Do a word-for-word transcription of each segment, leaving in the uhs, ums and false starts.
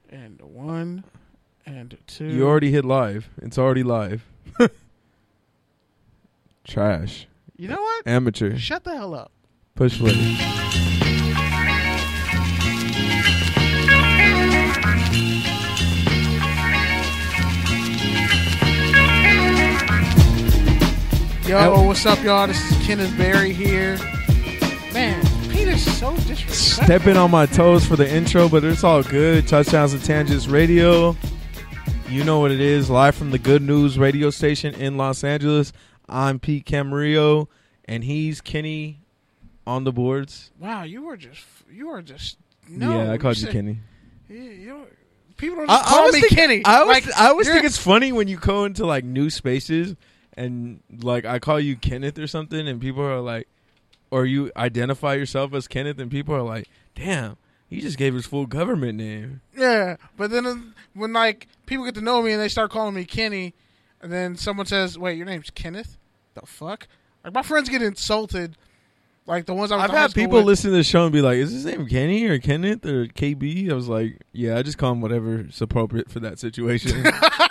And one and two. You already hit live. It's already live. Trash. You know what? Amateur. Shut the hell up. Push play. Yo, what's up, y'all? This is Kenneth Berry here. Man, Peter's so disrespectful. Stepping on my toes for the intro, but it's all good. Touchdowns and Tangents Radio. You know what it is. Live from the Good News radio station in Los Angeles. I'm Pete Camarillo, and he's Kenny on the boards. Wow, you were just, you were just, no. Yeah, I called you you said, Kenny. You, you, people don't just I, call I me think, Kenny. I always, like, I always you're- think it's funny when you go into like new spaces and like I call you Kenneth or something, and people are like, or you identify yourself as Kenneth, and people are like, damn, he just gave his full government name. Yeah, but then uh, when like people get to know me and they start calling me Kenny, and then someone says, "Wait, your name's Kenneth?" The fuck? Like my friends get insulted. Like the ones I was I've in high had school people with. listen to the show and be like, is his name Kenny or Kenneth or K B? I was like, yeah, I just call him whatever's appropriate for that situation.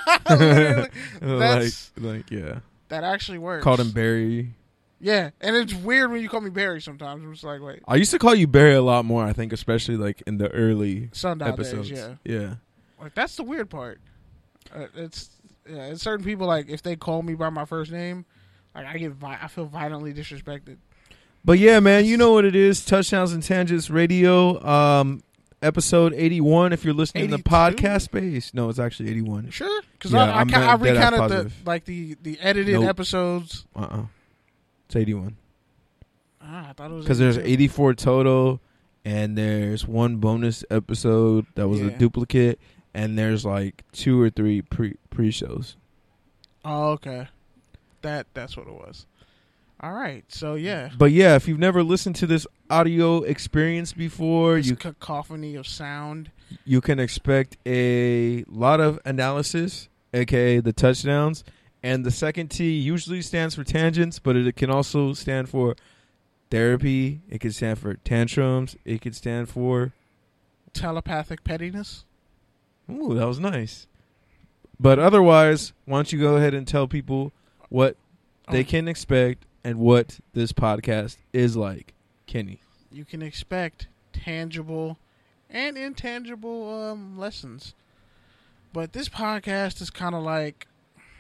like, That's- like, yeah. That actually works. Called him Barry. Yeah, and it's weird when you call me Barry sometimes. I'm just like, wait, I used to call you Barry a lot more, I think, especially like in the early sundial episodes. days. Yeah, Yeah. like that's the weird part. Uh, it's yeah, it's certain people like if they call me by my first name, like I get vi- I feel violently disrespected. But yeah, man, you know what it is. Touchdowns and Tangents Radio, um, episode eighty-one. If you're listening in the eighty-two? podcast space, no, it's actually eighty-one. Sure, because Yeah, I, I, I'm ca- I dead ass recounted the positive. like the the edited Nope. episodes. Uh uh It's eighty-one. Ah, I thought it was Because there's eighty-two. eighty-four total, and there's one bonus episode that was a Yeah. duplicate, and there's like two or three pre pre shows. Oh, okay. That that's what it was. All right, so yeah, But yeah, if you've never listened to this audio experience before, this you cacophony of sound. you can expect a lot of analysis, aka the touchdowns, and the second T usually stands for tangents, but it can also stand for therapy. It can stand for tantrums. It could stand for Telepathic pettiness. ooh, that was nice. But otherwise, why don't you go ahead and tell people what they Oh. can expect and what this podcast is like, Kenny. You can expect tangible and intangible um, lessons. But this podcast is kind of like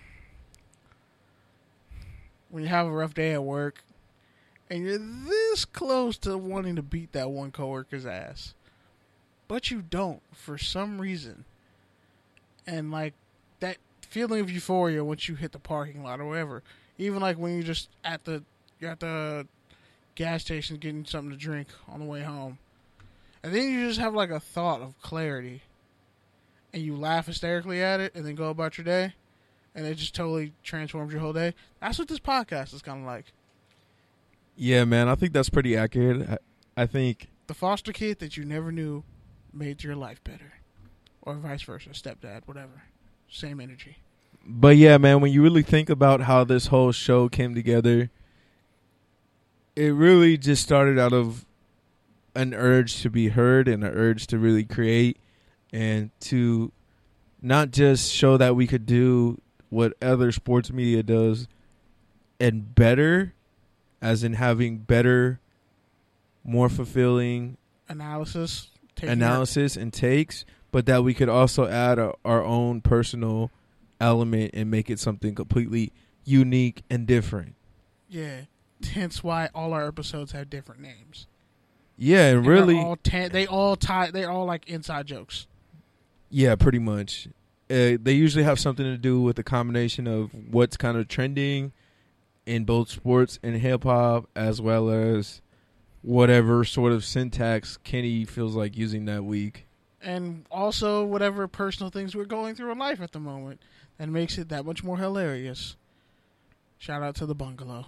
when you have a rough day at work and you're this close to wanting to beat that one coworker's ass, but you don't for some reason. And like that feeling of euphoria once you hit the parking lot or whatever. Even like when you're just at the you're at the gas station getting something to drink on the way home. And then you just have like a thought of clarity. And you laugh hysterically at it and then go about your day. And it just totally transforms your whole day. That's what this podcast is kind of like. Yeah, man, I think that's pretty accurate. I, I think The foster kid that you never knew made your life better. Or vice versa. Stepdad, whatever. Same energy. But yeah, man, when you really think about how this whole show came together, it really just started out of an urge to be heard and an urge to really create and to not just show that we could do what other sports media does and better, as in having better, more fulfilling Analysis. taking analysis and takes, but that we could also add a, our own personal element and make it something completely unique and different. Our, yeah. Hence why all our episodes have different names. Yeah, and And they're really, all ta- they all tie. They're all like inside jokes. yeah, pretty much. Uh, they usually have something to do with the combination of what's kind of trending in both sports and hip hop, as well as whatever sort of syntax Kenny feels like using that week. And also whatever personal things we're going through in life at the moment that makes it that much more hilarious. Shout out to the bungalow.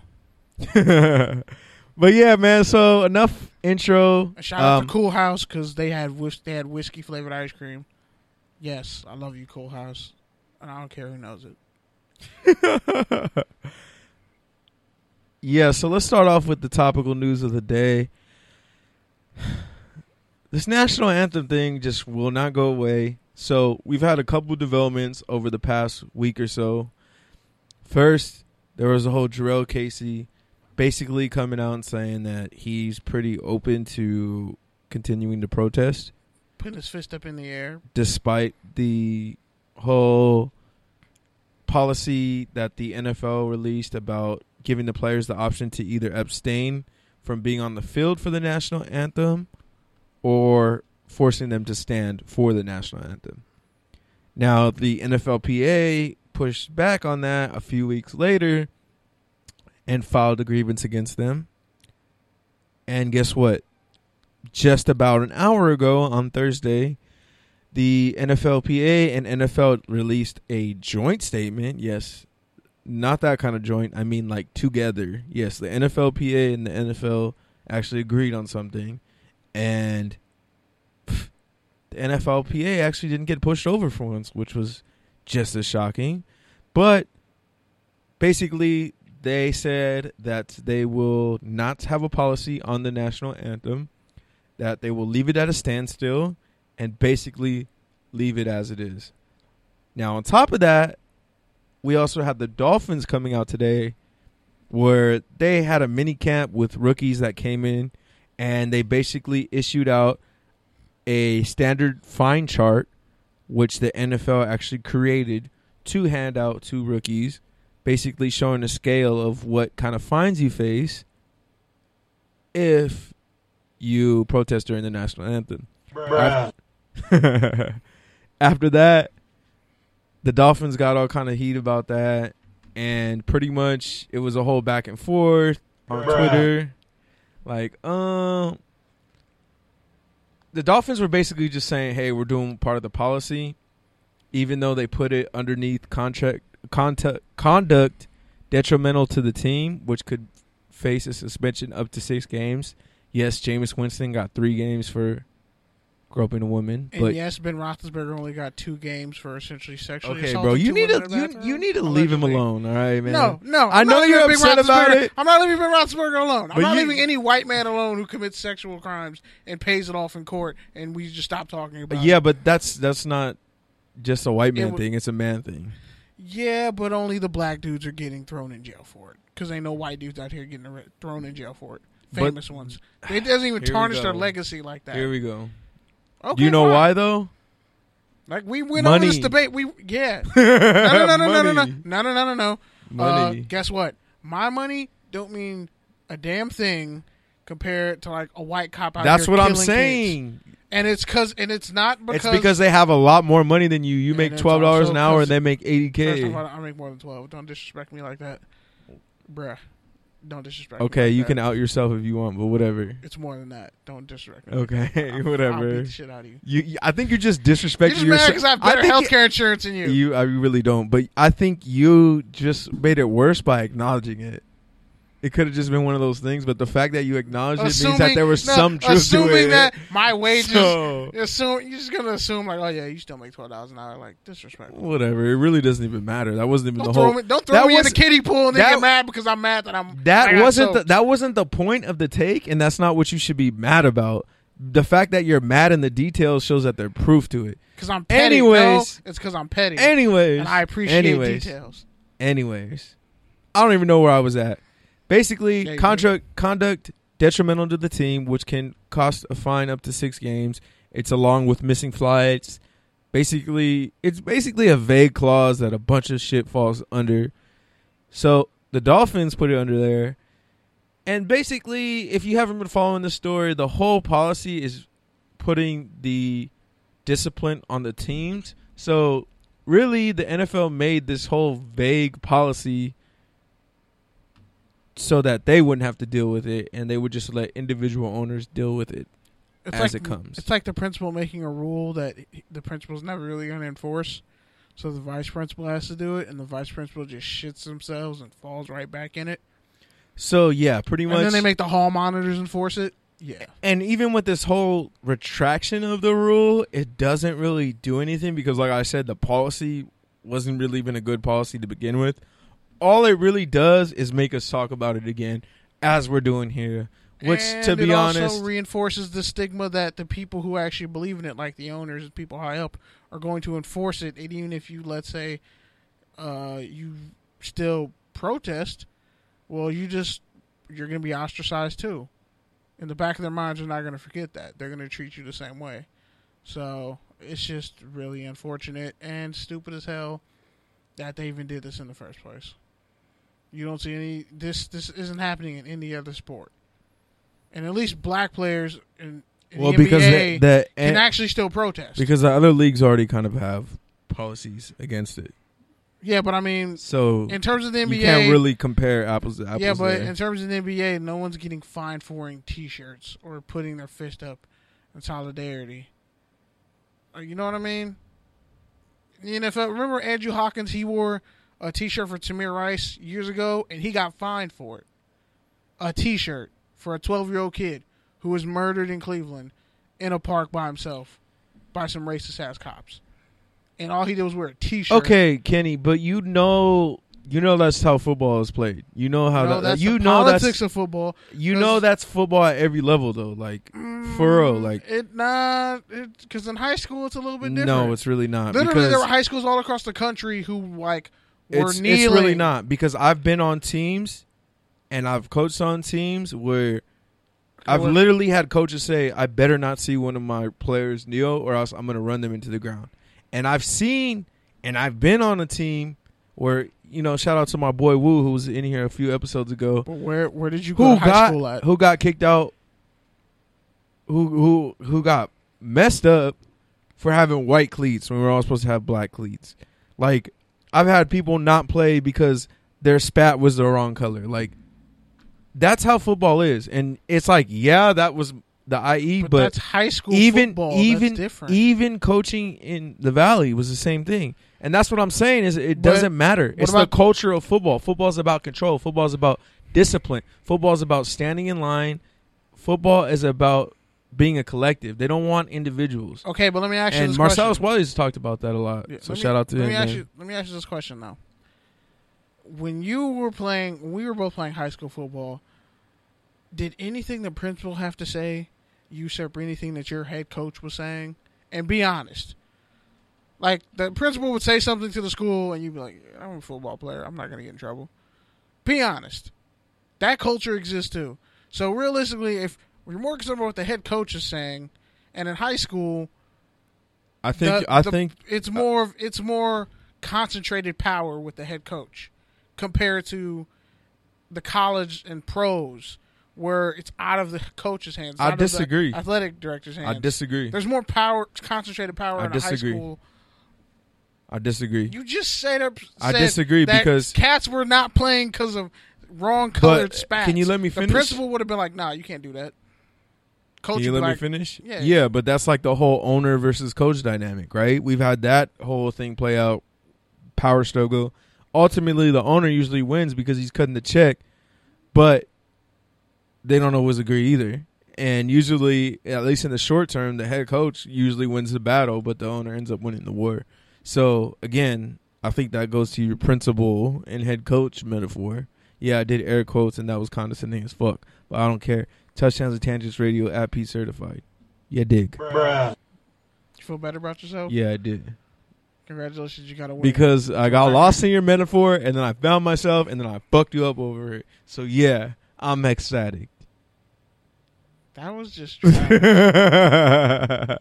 But yeah, man. So enough intro. And shout out Um, to Cool House because they had whis- they had whiskey flavored ice cream. Yes, I love you, Cool House, and I don't care who knows it. Yeah, so let's start off with the topical news of the day. this national anthem thing just will not go away. So we've had a couple developments over the past week or so. First, there was a whole Jarrell Casey basically coming out and saying that he's pretty open to continuing to protest. Putting his fist up in the air. Despite the whole policy that the N F L released about giving the players the option to either abstain from being on the field for the national anthem or forcing them to stand for the national anthem. Now, the N F L P A pushed back on that a few weeks later and filed a grievance against them. And guess what? Just about an hour ago on Thursday, the N F L P A and N F L released a joint statement. Yes, not that kind of joint. I mean like together. Yes, the N F L P A and the N F L actually agreed on something. And pff, the N F L P A actually didn't get pushed over for once, which was just as shocking. But basically, they said that they will not have a policy on the national anthem, that they will leave it at a standstill, and basically leave it as it is. Now, on top of that, we also had the Dolphins coming out today where they had a mini camp with rookies that came in, and they basically issued out a standard fine chart, which the N F L actually created to hand out to rookies, basically showing a scale of what kind of fines you face if you protest during the national anthem. Bruh. After, after that, the Dolphins got all kind of heat about that, and pretty much it was a whole back and forth on Bruh. Twitter. Like, um, the Dolphins were basically just saying, hey, we're doing part of the policy, even though they put it underneath contract conduct, conduct detrimental to the team, which could face a suspension up to six games. Yes, Jameis Winston got three games for groping a woman. And but yes, Ben Roethlisberger only got two games for essentially sexually okay, assaulting bro, you two need to women you, you need to leave him alone, all right, man? No, no. I I'm know not you're leaving upset Ben about it. I'm not leaving Ben Roethlisberger alone. I'm But not you- leaving any white man alone who commits sexual crimes and pays it off in court, and we just stop talking about Yeah, it. but that's that's not just a white man It w- thing. It's a man thing. Yeah, but only the black dudes are getting thrown in jail for it. Because ain't no white dudes out here getting arre- thrown in jail for it. Famous But- ones. It doesn't even Here we tarnish their go. legacy like that. Here we go. Okay, Do you know fine. why though? Like we went Money. over this debate. We yeah. No no no no no no no Money. no no no no no. Money. Uh, guess what? My money don't mean a damn thing compared to like a white cop out That's here what I'm killing saying. kids. And it's cause and it's not because It's because they have a lot more money than you. You And make it's twelve dollars also an hour 'cause- and they make eighty First k. of all, I make more than twelve. Don't disrespect me like that, bruh. Don't disrespect. Okay, me like you that. can out yourself if you want, but whatever. It's more than that. Don't disrespect me. Okay, I'll, I'll whatever. beat the shit out of you. You, you- I think you're just disrespecting You're just mad yourself. because I have better think healthcare insurance than you. You, I really don't. But I think you just made it worse by acknowledging it. It could have just been one of those things, but the fact that you acknowledged it means that there was no, some truth to it. assuming that my wages, So- assume you're just gonna assume like, oh yeah, you still make twelve dollars an hour. Like disrespectful. Whatever. It really doesn't even matter. That wasn't even Don't the throw whole. me, don't that throw me in was- the kiddie pool and then that- get mad because I'm mad that I'm. That I got wasn't the, soaked. that wasn't the point of the take, and that's not what you should be mad about. The fact that you're mad in the details shows that there's proof to it. Because I'm petty. Anyways, no, it's because I'm petty. Anyways, and I appreciate anyways, details. Anyways, I don't even know where I was at. Basically, Yeah, you contract conduct detrimental to the team, which can cost a fine up to six games. It's along with missing flights. Basically, it's basically a vague clause that a bunch of shit falls under. So the Dolphins put it under there. And basically, if you haven't been following the story, the whole policy is putting the discipline on the teams. So really, the N F L made this whole vague policy so that they wouldn't have to deal with it, and they would just let individual owners deal with it It's as like, it comes. It's like the principal making a rule that the principal's never really going to enforce. So the vice principal has to do it, and the vice principal just shits themselves and falls right back in it. So, yeah, pretty much. And then they make the hall monitors enforce it. Yeah. And even with this whole retraction of the rule, it doesn't really do anything because, like I said, the policy wasn't really even a good policy to begin with. All it really does is make us talk about it again, as we're doing here, Which, and to be it honest, also reinforces the stigma that the people who actually believe in it, like the owners and people high up, are going to enforce it. And even if you, let's say, uh, you still protest, well, you just you're going to be ostracized too. In the back of their minds, they're not going to forget that. They're going to treat you the same way. So it's just really unfortunate and stupid as hell that they even did this in the first place. You don't see any. This this isn't happening in any other sport. And at least black players in, in well, the because N B A the, the can actually still protest. Because the other leagues already kind of have policies against it. Yeah, but I mean, so in terms of the N B A, you can't really compare apples to apples. Yeah, but there. in terms of the N B A, no one's getting fined for wearing T-shirts or putting their fist up in solidarity. You know what I mean? The N F L, remember Andrew Hawkins? He wore a T-shirt for Tamir Rice years ago, and he got fined for it. A T-shirt for a twelve-year-old kid who was murdered in Cleveland in a park by himself by some racist-ass cops. And all he did was wear a T-shirt. Okay, Kenny, but you know, you know that's how football is played. You know how no, that. That's you the know politics that's of football. You know that's football at every level, though. Like mm, for real, like it not because in high school it's a little bit different. No, it's really not. Literally, there were high schools all across the country who like were it's, kneeling. It's really not because I've been on teams, and I've coached on teams where. I've literally had coaches say, I better not see one of my players kneel or else I'm going to run them into the ground. And I've seen and I've been on a team where, you know, shout out to my boy Wu who was in here a few episodes ago. But where where did you go who to high got, school at? Who got kicked out, who, who, who got messed up for having white cleats when we were all supposed to have black cleats. Like, I've had people not play because their spat was the wrong color. Like, that's how football is, and it's like, yeah, that was the I E, but, but that's high school even football. even That's different. even coaching in the Valley was the same thing, and that's what I'm saying is it But doesn't matter. It's about- the culture of football. Football is about control. Football is about discipline. Football is about standing in line. Football is about being a collective. They don't want individuals. Okay, but let me ask you And this Marcellus question. Wallace talked about that a lot. Yeah, so let me- shout out to let him. Me ask man. you, let me ask you this question now. When you were playing, when we were both playing high school football, did anything the principal have to say usurp anything that your head coach was saying? And be honest. Like, the principal would say something to the school, and you'd be like, I'm a football player. I'm not going to get in trouble. Be honest. That culture exists, too. So, realistically, if you're more concerned about what the head coach is saying, and in high school, I think the, I the, think it's more of, it's more concentrated power with the head coach compared to the college and pros, where it's out of the coach's hands. I out disagree. Of the athletic director's hands. I disagree. There's more power, concentrated power I in disagree. a high school. I disagree. You just said up. I disagree that because cats were not playing because of wrong colored But, spats. can you let me finish? The principal would have been like, "Nah, you can't do that." Coach Can you would be let me like, finish? Yeah. Yeah, but that's like the whole owner versus coach dynamic, right? We've had that whole thing play out, power struggle. Ultimately, the owner usually wins because he's cutting the check, but they don't always agree either. And usually, at least in the short term, the head coach usually wins the battle, but the owner ends up winning the war. So, again, I think that goes to your principal and head coach metaphor. Yeah, I did air quotes, and that was condescending as fuck, but I don't care. Touchdowns and Tangents Radio at P Certified. Yeah, dig. Bruh. You feel better about yourself? Yeah, I did. Congratulations, you got a win. Because I got lost in your metaphor, and then I found myself, and then I fucked you up over it. So, yeah, I'm ecstatic. That was just trash.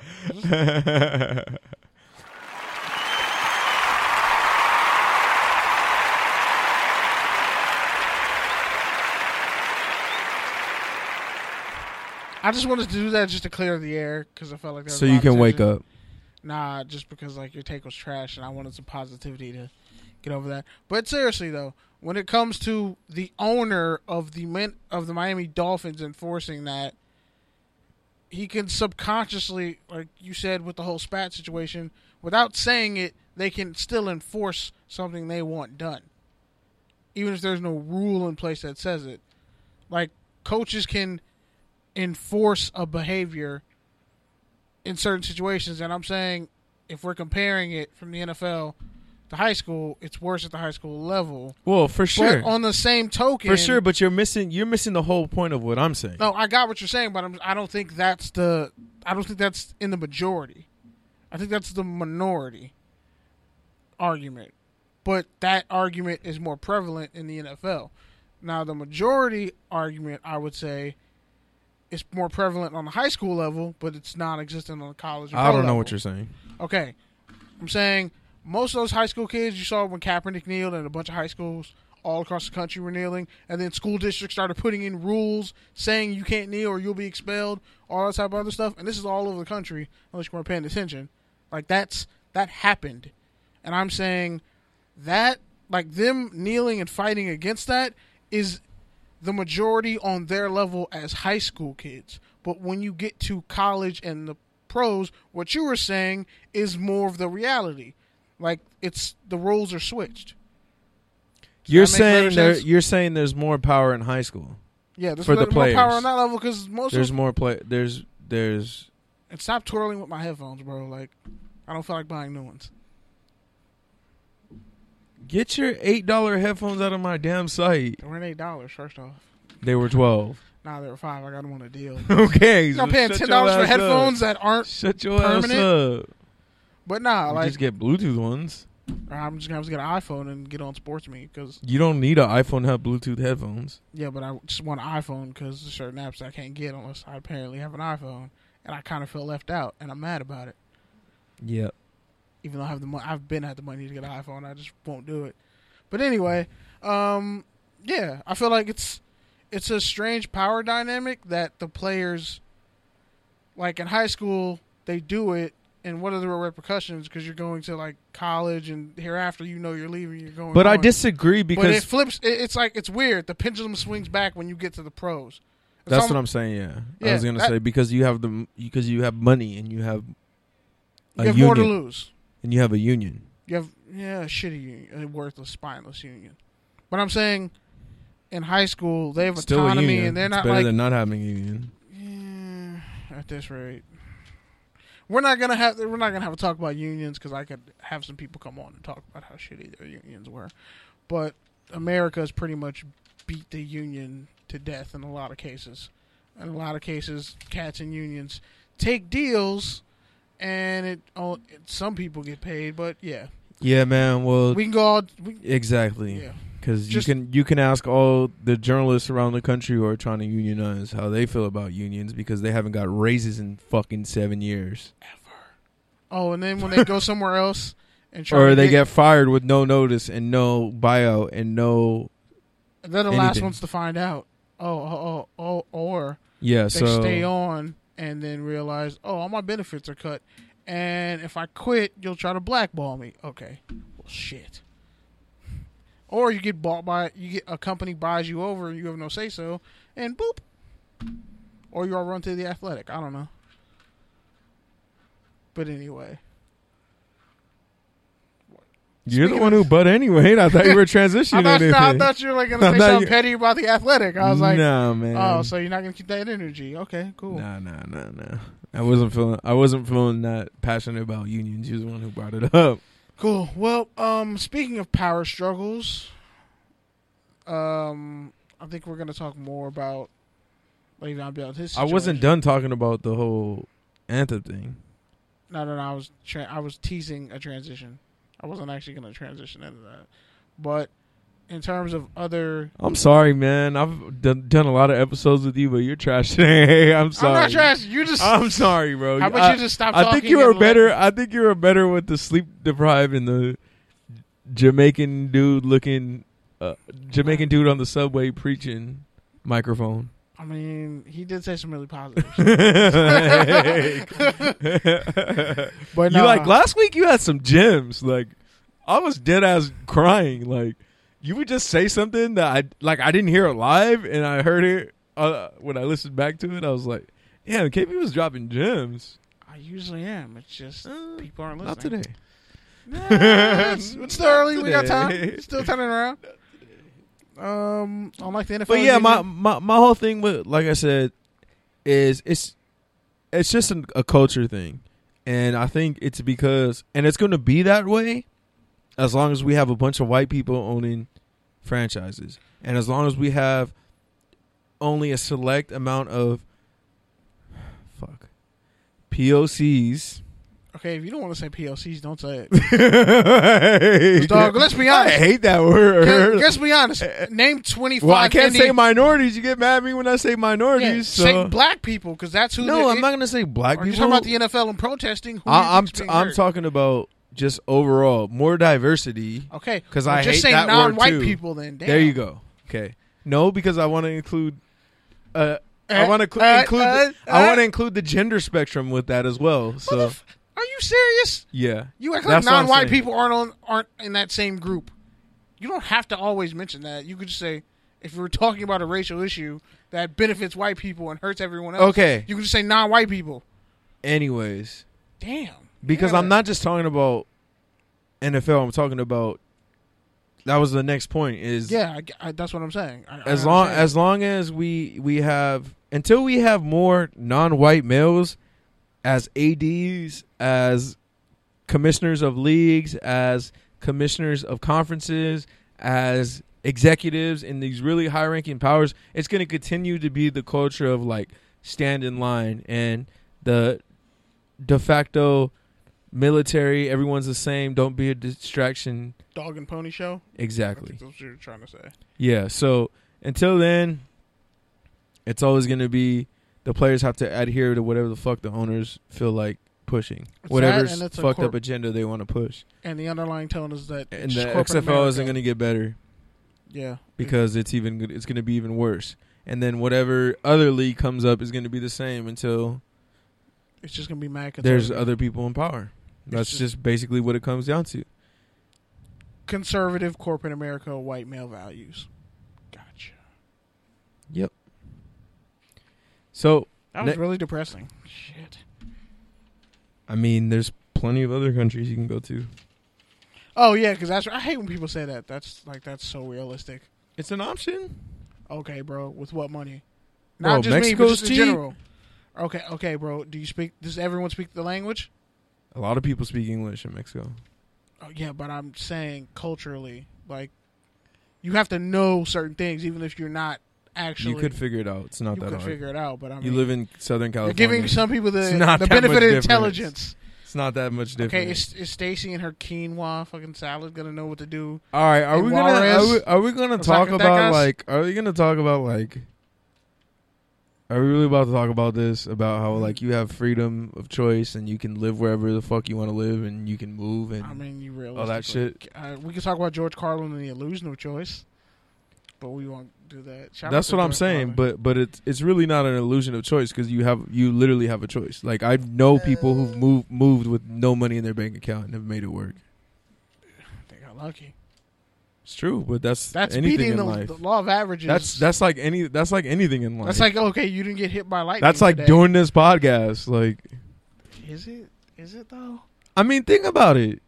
I just wanted to do that just to clear the air because I felt like there was So a you lot of can wake tension. up. Nah, just because like your take was trash and I wanted some positivity to get over that. But seriously though, when it comes to the owner of the men, of the Miami Dolphins enforcing that, he can subconsciously, like you said with the whole spat situation, without saying it, they can still enforce something they want done. Even if there's no rule in place that says it. Like, coaches can enforce a behavior in certain situations, and I'm saying if we're comparing it from the N F L to high school, it's worse at the high school level. Well, for sure. But on the same token, for sure. But you're missing. You're missing the whole point of what I'm saying. No, I got what you're saying, but I'm, I don't think that's the. I don't think that's in the majority. I think that's the minority argument. But that argument is more prevalent in the N F L. Now, the majority argument, I would say, is more prevalent on the high school level, but it's non-existent on the college. I don't know level. what you're saying. Okay, I'm saying most of those high school kids you saw when Kaepernick kneeled, and a bunch of high schools all across the country were kneeling, and then school districts started putting in rules saying you can't kneel or you'll be expelled, all that type of other stuff. And this is all over the country, unless you weren't paying attention. Like that's that happened, and I'm saying that like them kneeling and fighting against that is the majority on their level as high school kids. But when you get to college and the pros, what you were saying is more of the reality. Like it's the roles are switched. Does you're saying there, you're saying there's more power in high school. Yeah, there's for the more players. power on that level because most there's of, more play. There's there's. And stop twirling with my headphones, bro. Like I don't feel like buying new ones. Get your eight dollar headphones out of my damn site. They weren't eight dollars. First off, they were twelve. Nah, they were five. I got them on a deal. Okay, you're not paying ten dollars for headphones up. that aren't shut your permanent. ass up. But nah, you like just get Bluetooth ones. I'm just gonna have to get an iPhone and get on Sports Me because you don't need an iPhone to have Bluetooth headphones. Yeah, but I just want an iPhone because there's certain apps I can't get unless I apparently have an iPhone, and I kind of feel left out, and I'm mad about it. Yep. Even though I have the money, I've been had the money to get an iPhone, I just won't do it. But anyway, um, yeah, I feel like it's it's a strange power dynamic that the players, like in high school, they do it. And what are the repercussions? Because you're going to like college, and hereafter, you know, you're leaving. You're going. But on. I disagree because but it flips. It, it's like it's weird. The pendulum swings back when you get to the pros. It's that's almost, what I'm saying. Yeah, yeah I was gonna that, say because you have the because you have money and you have a you have union, more to lose. And you have a union. You have yeah, a shitty union, a worthless, spineless union. But I'm saying, in high school, they have Still autonomy, and they're it's not better like than not having a union. Yeah, at this rate. We're not gonna have we're not gonna have a talk about unions because I could have some people come on and talk about how shitty their unions were, but America has pretty much beat the union to death in a lot of cases. In a lot of cases, cats and unions take deals, and it, oh, it some people get paid, but yeah, yeah, man. Well, we can go all we, exactly. Yeah. Because you can you can ask all the journalists around the country who are trying to unionize how they feel about unions because they haven't got raises in fucking seven years. Ever. Oh, and then when they go somewhere else and try or to they get, get fired with no notice and no buyout and no. And they're the anything. last ones to find out. Oh, oh, oh, oh or yeah, they so stay on and then realize, oh, all my benefits are cut, and if I quit, you'll try to blackball me. Okay, well, shit. Or you get bought by you get a company buys you over and you have no say so, and boop. Or you all run to the Athletic. I don't know. But anyway, you're Speaking the one of, who but anyway. I thought you were transitioning. I, thought, anything. no, I thought you were like gonna say something you, petty about the Athletic. I was like, no, man. Oh, so you're not gonna keep that energy? Okay, cool. No, no, no, no. I wasn't feeling. I wasn't feeling that passionate about unions. You're the one who brought it up. Cool. Well, um, speaking of power struggles, um, I think we're gonna talk more about Le'Veon Bell. His I wasn't done talking about the whole anthem thing. No, no, no. I was tra- I was teasing a transition. I wasn't actually gonna transition into that. But in terms of other, I'm sorry, man. I've done, done a lot of episodes with you, but you're trash. I'm sorry. I'm not trash. You just. I'm sorry, bro. How about I, you just stop I talking? think you were and better. let- I think you were better with the sleep deprived and the Jamaican dude looking, uh, Jamaican dude on the subway preaching microphone. I mean, he did say some really positive shit. But you no, like last week you had some gems. Like I was dead ass crying. Like you would just say something that I like I didn't hear it live and I heard it uh, when I listened back to it. I was like, yeah, K P was dropping gems. I usually am. It's just Uh, people aren't Not listening. today. Nah, it's, it's still early. We got time. today. It's still turning around. Um, unlike the N F L. But yeah, my, union- my my whole thing with, like I said, is it's it's just an, a culture thing, and I think it's because, and it's going to be that way as long as we have a bunch of white people owning franchises, and as long as we have only a select amount of fuck P O Cs. Okay, if you don't want to say P L Cs, don't say it. Dog, let's be honest. I hate that word. Can, let's be honest. Name twenty-five. Well, I can't Indian, say minorities. You get mad at me when I say minorities. Yeah, so. Say black people, because that's who. No, the, I'm not going to say black are people. you talking about the N F L and protesting? Who I, I'm t- t- I'm talking about just overall more diversity. Okay, because well, I just hate say that non-white word too. people. Then damn. There you go. Okay, no, because I want to include. Uh, Uh, I want to cl- uh, include. uh, the, I uh, want to include the gender spectrum with that as well. So, F- are you serious? yeah, You act like That's what I'm non-white saying. people aren't on, aren't in that same group. You don't have to always mention that. You could just say, if we were talking about a racial issue that benefits white people and hurts everyone else, Okay. you could just say non-white people. Anyways, Damn. because Yeah. I'm not just talking about N F L. I'm talking about. That was the next point. Is Yeah, I, I, that's what I'm saying. I, as I long understand. as long as we we have until we have more non-white males as A Ds, as commissioners of leagues, as commissioners of conferences, as executives in these really high-ranking powers, it's going to continue to be the culture of like stand in line and the de facto military. Everyone's the same. Don't be a distraction. Dog and pony show. I Exactly. think that's what you're trying to say. Yeah, so until then, it's always going to be the players have to adhere to whatever the fuck the owners feel like pushing. It's Whatever that, and it's a fucked corp- up agenda they want to push. And the underlying tone is that And it's the corporate X F L America. isn't going to get better Yeah, because it's even good- it's going to be even worse. And then whatever other league comes up is going to be the same until it's just gonna be mad. there's conservative. other people in power. That's just- just basically what it comes down to. conservative corporate America, white male values. Gotcha. Yep. So, That was Ne- really depressing. Shit. I mean, there's plenty of other countries you can go to. Oh yeah, because that's I hate when people say that. That's like that's so realistic. It's an option. Okay, bro. With what money? Bro, Not just me, but Mexico's just in cheap. general. Okay, okay, bro. Do you speak? Does everyone speak the language? A lot of people speak English in Mexico. Oh, yeah, but I'm saying culturally, like you have to know certain things, even if you're not actually. You could figure it out. It's not you that could hard. figure it out, but I mean, You live in Southern you're California. giving some people It's the, not the that benefit much of difference. intelligence. It's not that much different. Okay, is, is Stacy and her quinoa fucking salad gonna know what to do? All right, are in we gonna are Juarez? we, are we gonna Or talk Zacatecas? about like are we gonna talk about like are we really about to talk about this about how like you have freedom of choice and you can live wherever the fuck you want to live and you can move and I mean, you realize all that shit? Uh, we can talk about George Carlin and the illusion of choice, but we won't do that. Shout out That's to what I'm George saying, Carlin. but but it's it's really not an illusion of choice because you have you literally have a choice. Like I know people who've moved moved with no money in their bank account and have made it work. they got lucky. It's true, but that's That's anything beating in the, life. the law of averages. That's that's like any that's like anything in life. That's like okay, you didn't get hit by lightning. that's like today. doing this podcast. Like Is it? Is it though? I mean, think about it.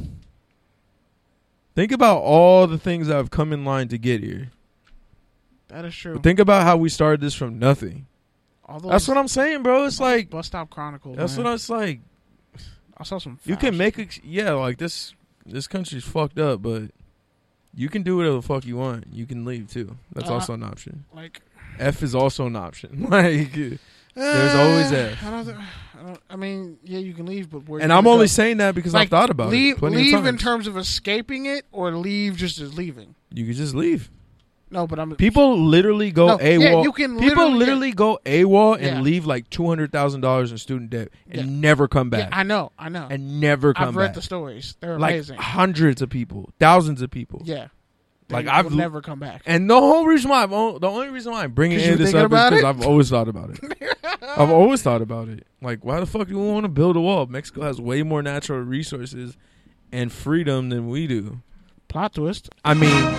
Think about all the things that have come in line to get here. That is true. Think about how we started this from nothing. All those That's what I'm saying, bro. It's like Bus Stop Chronicles. that's man. what it's like. I saw some. You foul can shit. make it. Yeah, like this. This country's fucked up, but you can do whatever the fuck you want. You can leave too. That's Uh, also an option. like. F is also an option. Like, there's always Uh, F. I, don't, thi- I, don't, I mean, yeah, you can leave, but where and you I'm gonna only go? saying that because Like, I've thought about leave, it plenty leave of in times. terms of escaping it, or leave just as leaving. You could just leave. No, but I'm People literally go No, AWOL. yeah, you can People literally- literally go AWOL and Yeah. leave like two hundred thousand dollars in student debt and Yeah. never come Yeah, back. I know, I know. and never come I've read back. the stories; they're Like amazing. hundreds of people, thousands of people. Yeah, they Like, will I've- never come back. And the whole reason why I've o- the only reason why I'm bringing 'Cause any you of this thinking up is about because it? I've always thought about it. I've always thought about it. Like, why the fuck do we want to build a wall? Mexico has way more natural resources and freedom than we do. Plot twist. I mean,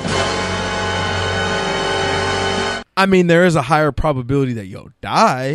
I mean, there is a higher probability that you'll die,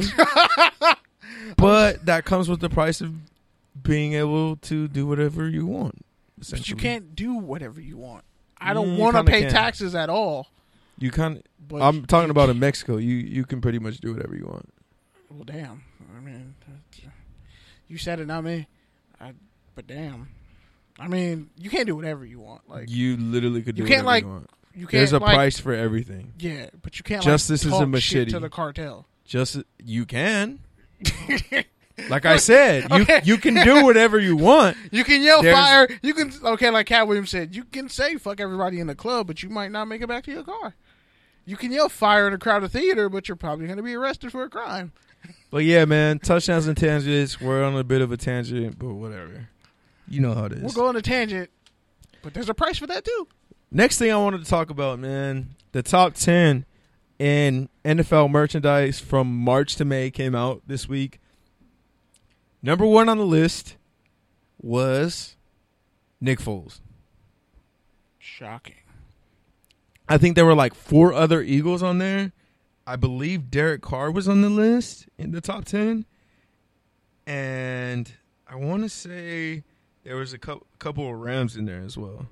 but that comes with the price of being able to do whatever you want. But you essentially. can't do whatever you want. I don't Mm, you want to kinda pay can. taxes at all. You kind But I'm talking about in Mexico. You you can pretty much do whatever you want. Well, damn. I mean, you said it, not me. I, but damn. I mean, you can't do whatever you want. Like you literally could do you can't whatever like you want. you can't. There's a like, price for everything. Yeah, but you can't. Justice like, is a talk machete. shit to the cartel. Just you can. Like I said, you Okay. you can do whatever you want. You can yell There's- fire. You can okay, like Cat Williams said. You can say fuck everybody in the club, but you might not make it back to your car. You can yell fire in a crowded theater, but you're probably going to be arrested for a crime. But yeah, man, touchdowns and tangents. We're on a bit of a tangent, but whatever. You know how it is. We'll go on a tangent, but there's a price for that too. Next thing I wanted to talk about, man, the top ten in N F L merchandise from March to May came out this week. Number one on the list was Nick Foles. Shocking. I think there were like four other Eagles on there. I believe Derek Carr was on the list in the top ten. And I want to say there was a couple, couple of Rams in there as well.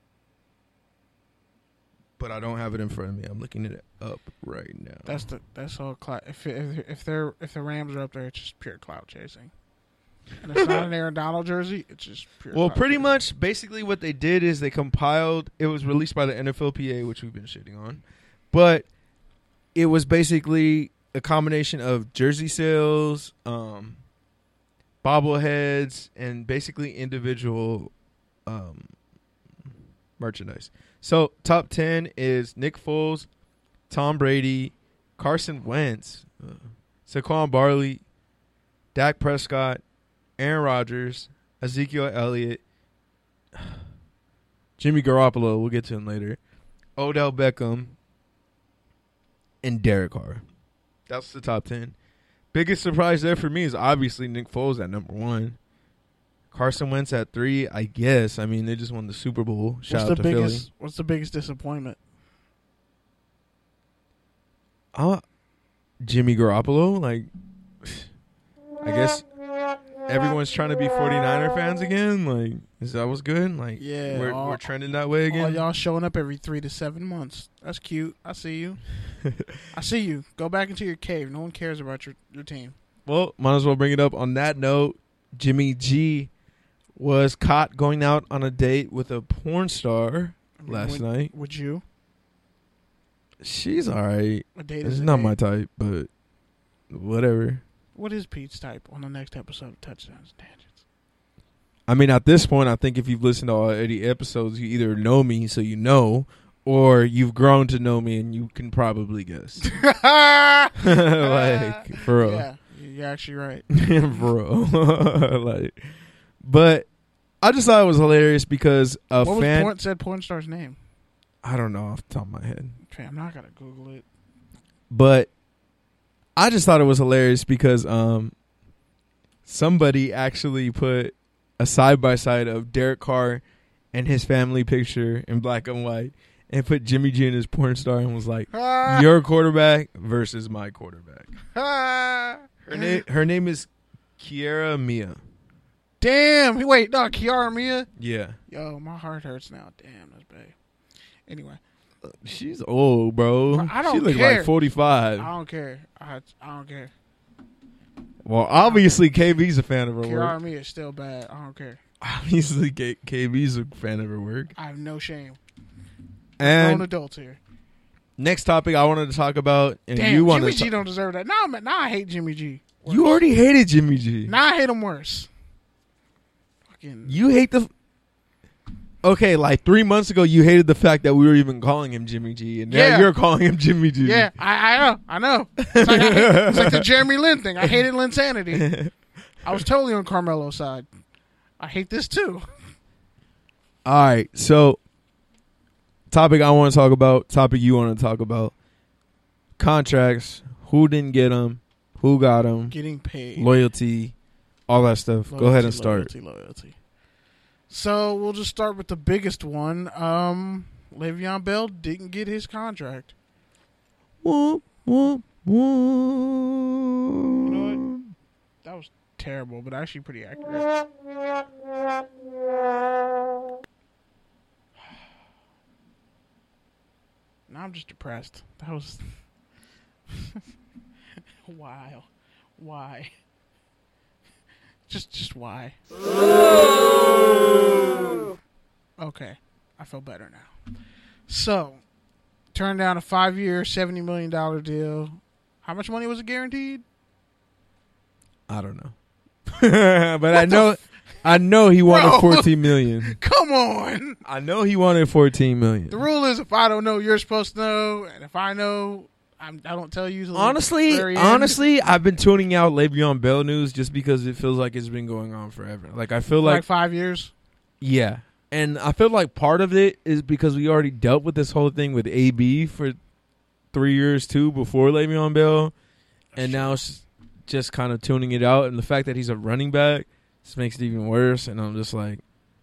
But I don't have it in front of me. I'm looking it up right now. That's the that's all. Cloud. If if if they're if the Rams are up there, it's just pure cloud chasing. And it's not an Aaron Donald jersey. It's just pure. Well, clout pretty chasing. much, basically what they did is they compiled. It was released by the N F L P A, which we've been shitting on, but it was basically a combination of jersey sales, um, bobbleheads, and basically individual um, merchandise. So, top ten is Nick Foles, Tom Brady, Carson Wentz, uh, Saquon Barkley, Dak Prescott, Aaron Rodgers, Ezekiel Elliott, Jimmy Garoppolo, we'll get to him later, Odell Beckham, and Derek Carr. That's the top ten. Biggest surprise there for me is obviously Nick Foles at number one. Carson Wentz at three, I guess. I mean, they just won the Super Bowl. Shout what's out the to biggest? Philly. What's the biggest disappointment? Uh, Jimmy Garoppolo, like, I guess everyone's trying to be 49er fans again. Like, is that what's good? Like, Yeah, we're, all- we're trending that way All again. y'all showing up every three to seven months. That's cute. I see you. I see you. Go back into your cave. No one cares about your, your team. Well, might as well bring it up. On that note, Jimmy G was caught going out on a date with a porn star I mean, last would, night. Would you? She's all right. A date It's is a not date. my type, but whatever. What is Pete's type on the next episode of Touchdowns and Tangents? I mean, at this point, I think if you've listened to all eighty episodes, you either know me, so you know, or you've grown to know me and you can probably guess. Like, for real. Yeah, you're actually right. Bro. Like, but I just thought it was hilarious because a what fan. was porn, said porn star's name? I don't know off the top of my head. Okay, I'm not gonna Google it. But I just thought it was hilarious because um, somebody actually put a side by side of Derek Carr and his family picture in black and white and put Jimmy G and his porn star and was like, Ah, your quarterback versus my quarterback. ah. Her, na- her name is Kiara Mia. Damn. Wait, no, Kiara Mia. Yeah. Yo, my heart hurts now. Damn, that's bad. Anyway, She's old, bro. Bro, I don't she look care. like forty-five. I don't care. I I don't care. Well, obviously K B's a fan of her Kiara work. Mia is still bad. I don't care. Obviously K- KB's a fan of her work. I have no shame. And Grown adults here. next topic I wanted to talk about, and Damn, you want Jimmy to. G don't deserve that. Now, man, now I hate Jimmy G. Worse. You already hated Jimmy G. Now I hate him worse. Fucking. You hate the. Okay, like three months ago, you hated the fact that we were even calling him Jimmy G, and now Yeah. you're calling him Jimmy G. Yeah, I, I know, I know. It's like, I hate, it's like the Jeremy Lin thing. I hated Linsanity. I was totally on Carmelo's side. I hate this too. All right, so topic I want to talk about, topic you want to talk about, contracts. Who didn't get them? Who got them? Getting paid. Loyalty, all that stuff. Go ahead and start. Loyalty, loyalty. So we'll just start with the biggest one. Um, Le'Veon Bell didn't get his contract. Whoop, whoop, whoop. You know what? That was terrible, but actually pretty accurate. Now I'm just depressed. That was why, why? Just, just why? Okay, I feel better now. So, turned down a five-year, seventy million dollars deal. How much money was it guaranteed? I don't know. But I know f- I know he wanted Bro, fourteen million dollars. Come on. I know he wanted fourteen million dollars. The rule is if I don't know, you're supposed to know. And if I know, I'm, I don't tell you. Honestly, honestly, I've been tuning out Le'Veon Bell news just because it feels like it's been going on forever. Like, I feel like... Like five years? Yeah. And I feel like part of it is because we already dealt with this whole thing with A B for three years, too, before Le'Veon Bell. And now it's just kind of tuning it out. And the fact that he's a running back just makes it even worse. And I'm just like,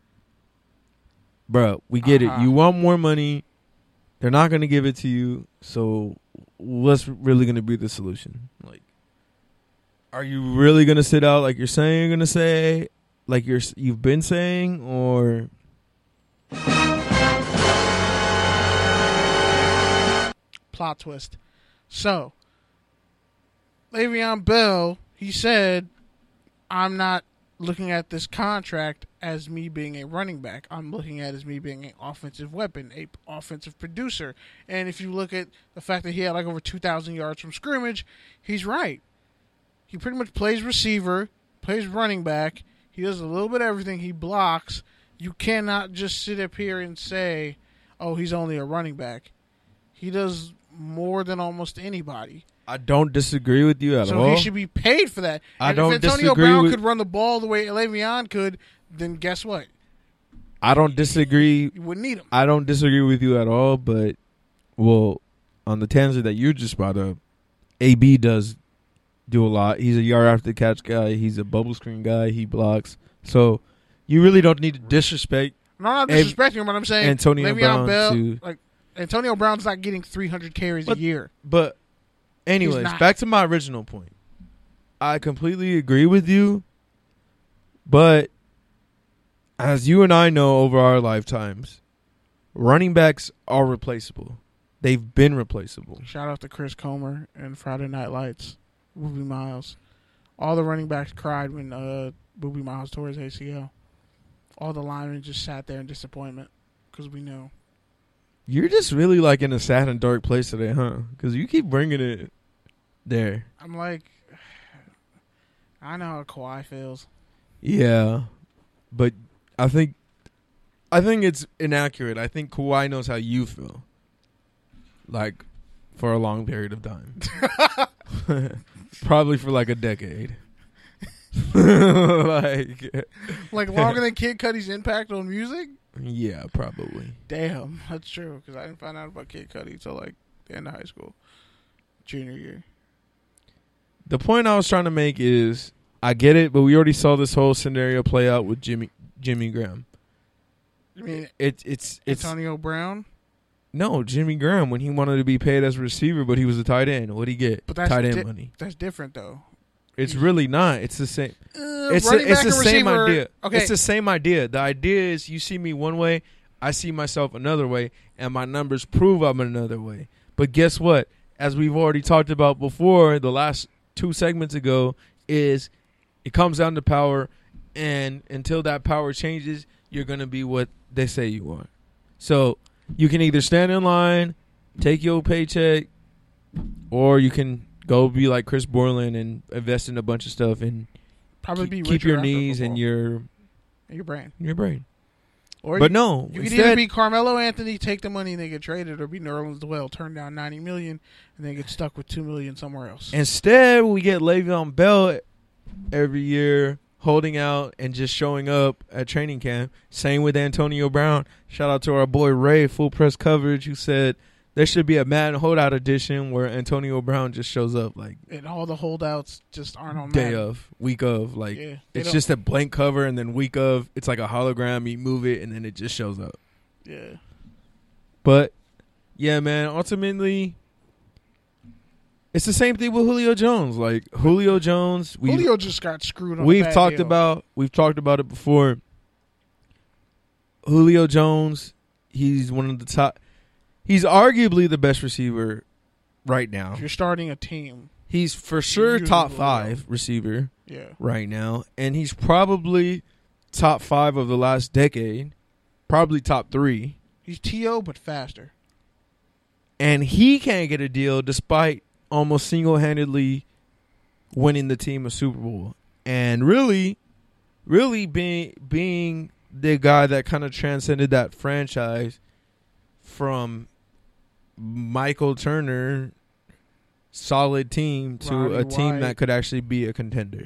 bro, we get uh-huh. it. You want more money. They're not going to give it to you. So what's really going to be the solution? Like, are you really going to sit out like you're saying you're going to say, like you're, you've been saying, or... Plot twist. So, Le'Veon Bell, he said, I'm not looking at this contract as me being a running back. I'm looking at it as me being an offensive weapon, a offensive producer. And if you look at the fact that he had like over two thousand yards from scrimmage, he's right. He pretty much plays receiver, plays running back. He does a little bit of everything. He blocks. You cannot just sit up here and say, oh, he's only a running back. He does more than almost anybody. I don't disagree with you at so all. So he should be paid for that. I and don't if Antonio disagree Brown with, could run the ball the way Le'Veon could, then guess what? I don't disagree. You wouldn't need him. I don't disagree with you at all, but, well, on the tangent that you just brought up, A B does do a lot. He's a yard after the catch guy. He's a bubble screen guy. He blocks. So you really don't need to disrespect. No, I'm not disrespecting him, but I'm saying Antonio Le'Veon Brown Bell, to, like Antonio Brown's not getting three hundred carries but, a year. But anyways, back to my original point. I completely agree with you, but as you and I know over our lifetimes, running backs are replaceable. They've been replaceable. Shout out to Chris Comer and Friday Night Lights, Boobie Miles. All the running backs cried when uh, Boobie Miles tore his A C L. All the linemen just sat there in disappointment because we knew. You're just really like in a sad and dark place today, huh? Because you keep bringing it there. I'm like, I know how Kawhi feels. Yeah, but I think, I think it's inaccurate. I think Kawhi knows how you feel. Like, for a long period of time. Probably for like a decade. like, like longer than Kid Cudi's impact on music? Yeah, probably. Damn, that's true. Because I didn't find out about Kid Cudi until like the end of high school, junior year. The point I was trying to make is, I get it, but we already saw this whole scenario play out with Jimmy Jimmy Graham. You mean it, it's it's Antonio Brown? No, Jimmy Graham when he wanted to be paid as a receiver, but he was a tight end. What'd he get? But that's tight end di- money. That's different though. It's really not. It's the same. Uh, it's a, it's the same receiver, idea. Okay. It's the same idea. The idea is you see me one way, I see myself another way, and my numbers prove I'm another way. But guess what? As we've already talked about before, the last two segments ago, is it comes down to power, and until that power changes, you're going to be what they say you are. So you can either stand in line, take your paycheck, or you can go be like Chris Borland and invest in a bunch of stuff and probably keep, be keep your knees and your and your brain, your brain. Or but you, no, you instead, could either be Carmelo Anthony, take the money and they get traded, or be Nerlens Noel, turn down ninety million and then get stuck with two million somewhere else. Instead, we get Le'Veon Bell every year holding out and just showing up at training camp. Same with Antonio Brown. Shout out to our boy Ray, Full Press Coverage, who said there should be a Madden holdout edition where Antonio Brown just shows up like, and all the holdouts just aren't on day Madden. of, week of, like yeah, it's just a blank cover, and then week of it's like a hologram. You move it and then it just shows up. Yeah, but yeah, man. Ultimately, it's the same thing with Julio Jones. Like Julio Jones, we Julio just got screwed on. We've a bad talked deal. about we've talked about it before. Julio Jones, he's one of the top. He's arguably the best receiver right now. If you're starting a team, he's for sure top five receiver yeah. right now. And he's probably top five of the last decade. probably top three. He's T O but faster. And he can't get a deal despite almost single-handedly winning the team a Super Bowl. And really, really being being the guy that kind of transcended that franchise from Michael Turner, solid team, to Roddy a team White. that could actually be a contender.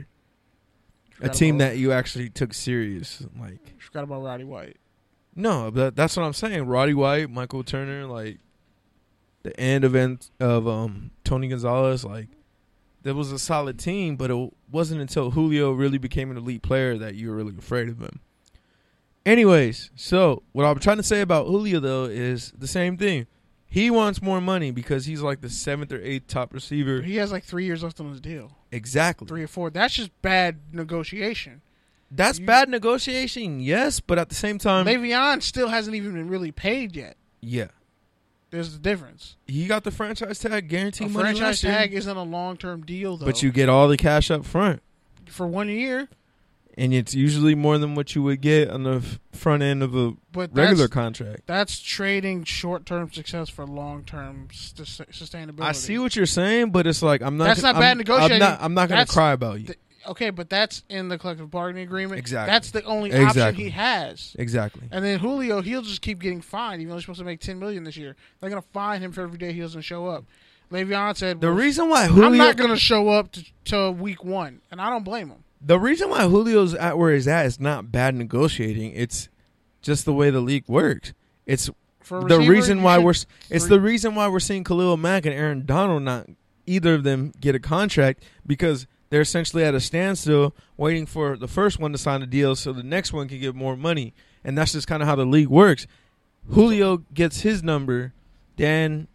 A Forgot team about- that you actually took serious. Like, Forgot about Roddy White. no, but that's what I'm saying. Roddy White, Michael Turner, like the end event of um, Tony Gonzalez, like there was a solid team, but it wasn't until Julio really became an elite player that you were really afraid of him. Anyways, so what I'm trying to say about Julio though is the same thing. He wants more money because he's like the seventh or eighth top receiver. He has like three years left on his deal. Exactly. Three or four. That's just bad negotiation. That's You- bad negotiation, yes, but at the same time, Le'Veon still hasn't even been really paid yet. yeah. There's the difference. He got the franchise tag guaranteed A money franchise last year. tag isn't a long-term deal, though. But you get all the cash up front. For one year. And it's usually more than what you would get on the f- front end of a But regular that's, contract. that's trading short-term success for long-term sus- sustainability. I see what you're saying, but it's like I'm not. That's not I'm, bad negotiating. I'm not, I'm not going to That's cry about you. the- Okay, but that's in the collective bargaining agreement. Exactly. That's the only option Exactly. he has. Exactly. And then Julio, he'll just keep getting fined, even though he's supposed to make ten million dollars this year. They're gonna fine him for every day he doesn't show up. Le'Veon said, The well, reason why Julio, "I'm not gonna show up to, to week one," and I don't blame him. the reason why Julio's at where he's at is not bad negotiating. It's just the way the league works. It's For a the receiver, reason you why should- we're. It's for- the reason why we're seeing Khalil Mack and Aaron Donald not either of them get a contract because they're essentially at a standstill, waiting for the first one to sign a deal so the next one can get more money, and that's just kind of how the league works. Julio gets his number, then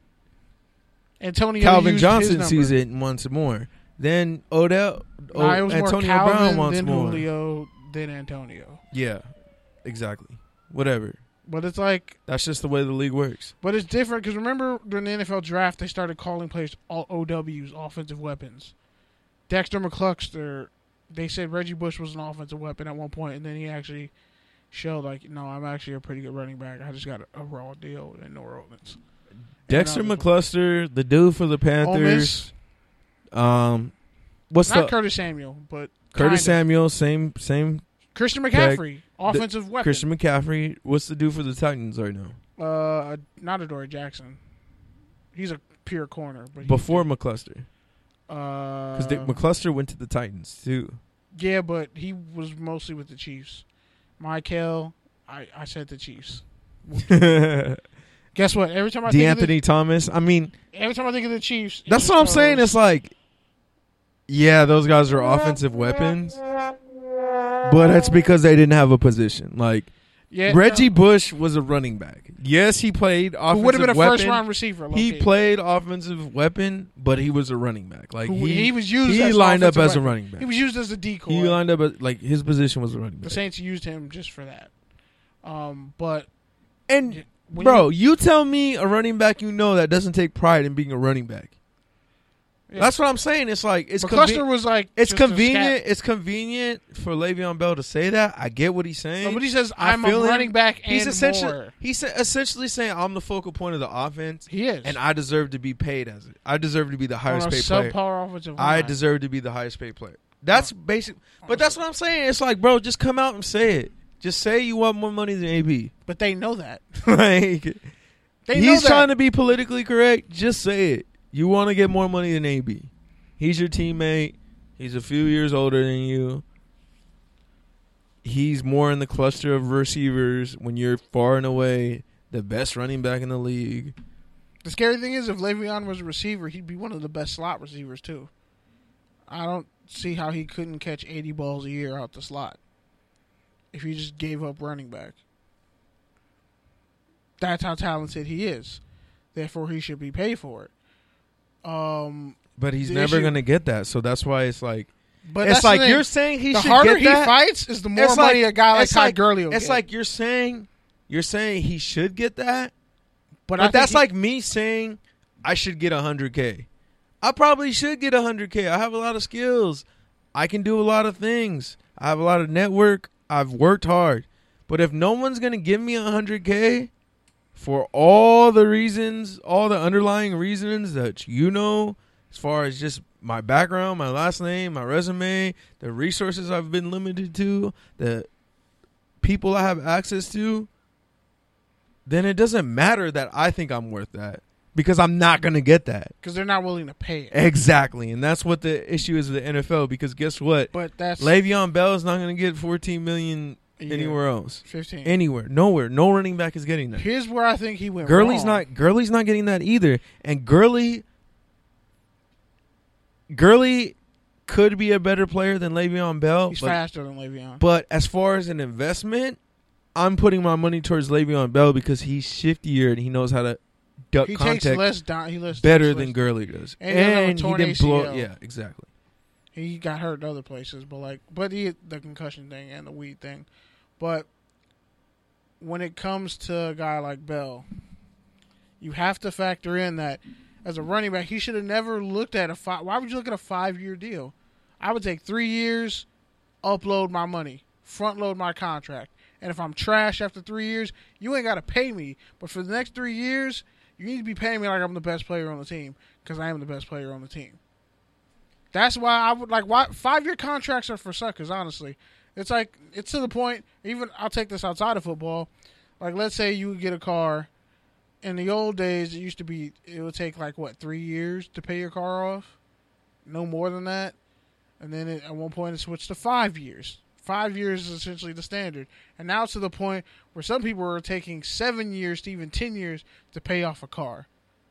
Antonio Calvin used Johnson his sees number. it and wants more. Then Odell, Nah, it oh, was more Antonio Calvin, Brown wants then more. Julio, then Antonio. Yeah, exactly. Whatever. But it's like, That's just the way the league works. but it's different because remember during the N F L draft they started calling players all O Ws, offensive weapons. Dexter McCluster, they said Reggie Bush was an offensive weapon at one point, and then he actually showed like, no, I'm actually a pretty good running back. I just got a, a raw deal in New Orleans. Dexter And, uh, McCluster, the dude for the Ole Panthers. Miss, Um, what's not the Curtis Samuel, but Curtis kinda. Samuel? Same, same. Christian McCaffrey, offensive weapon. Christian McCaffrey. What's the dude for the Titans right now? uh, not Adoree Jackson. He's a pure corner, but he- Before McCluster, uh, because McCluster went to the Titans too. yeah, but he was mostly with the Chiefs. Michael, I, I said the Chiefs. Guess what? Every time I think of the, DeAnthony Thomas. I mean, every time I think of the Chiefs, that's he what I'm saying. goes- It's like, yeah, those guys are offensive weapons, but that's because they didn't have a position. Like yeah, Reggie no, Bush was a running back. Yes, he played who offensive would have been a weapon. first round receiver. He low-key. played offensive weapon, but he was a running back. Like Who- he, he was used. he as lined up offensive as a weapon. running back. He was used as a decoy. He lined up as, like his position was a running The back. Saints used him just for that. Um, but And when bro, you, you tell me a running back you know that doesn't take pride in being a running back. yeah. That's what I'm saying. It's like it's McCluster conven- was like it's just a convenient. scat- It's convenient for Le'Veon Bell to say that. I get what he's saying. No, but he says I I'm a feel him. running back and he's essentially more. he's essentially saying I'm the focal point of the offense, He is, and I deserve to be paid as it. I deserve to be the on highest a paid player. subpar offensive I line. deserve to be the highest paid player. That's basic. But that's what I'm saying. It's like, bro, just come out and say it. Just say you want more money than A B. But they know that. Like They know he's that. trying to be politically correct. Just say it. You want to get more money than A B. He's your teammate. He's a few years older than you. He's more in the cluster of receivers when you're far and away the best running back in the league. The scary thing is, if Le'Veon was a receiver, he'd be one of the best slot receivers too. I don't see how he couldn't catch eighty balls a year out the slot if he just gave up running back. That's how talented he is. Therefore, he should be paid for it. Um, But he's The never issue- going to get that. So that's why it's like but it's that's like the thing. you're saying he the should harder get he that. fights, is the more It's money like- a guy like it's Ty like- Gurley will It's get. like you're saying you're saying he should get that. but, But I think that's he- like me saying I should get one hundred K. I probably should get one hundred K. I have a lot of skills. I can do a lot of things. I have a lot of network. I've worked hard. But if no one's going to give me one hundred K for all the reasons, all the underlying reasons that you know, as far as just my background, my last name, my resume, the resources I've been limited to, the people I have access to, then it doesn't matter that I think I'm worth that. Because I'm not going to get that. Because they're not willing to pay it. Exactly. And that's what the issue is with the N F L. Because guess what? But that's Le'Veon Bell is not going to get fourteen million dollars anywhere else. fifteen. Anywhere. Nowhere. No running back is getting that. Here's where I think he went Gurley's wrong. not Gurley's not getting that either. And Gurley Gurley could be a better player than Le'Veon Bell. He's but, faster than Le'Veon. But as far as an investment, I'm putting my money towards Le'Veon Bell because he's shiftier and he knows how to duck he contact takes less down. He less better takes than less, Gurley does, And he doesn't have a and he torn didn't blow. A C L. Yeah, exactly. He got hurt in other places, but like, but he the concussion thing and the weed thing. But when it comes to a guy like Bell, you have to factor in that as a running back, he should have never looked at a five. Why would you look at a five-year deal? I would take three years, upload my money, front load my contract, and if I'm trash after three years, you ain't got to pay me. But for the next three years, you need to be paying me like I'm the best player on the team because I am the best player on the team. That's why I would like why five-year contracts are for suckers. Honestly, it's like it's to the point. Even I'll take this outside of football. Like let's say you would get a car. In the old days, it used to be it would take like what three years to pay your car off, no more than that. And then it, at one point it switched to five years. Five years is essentially the standard. And now it's to the point where some people are taking seven years to even ten years to pay off a car.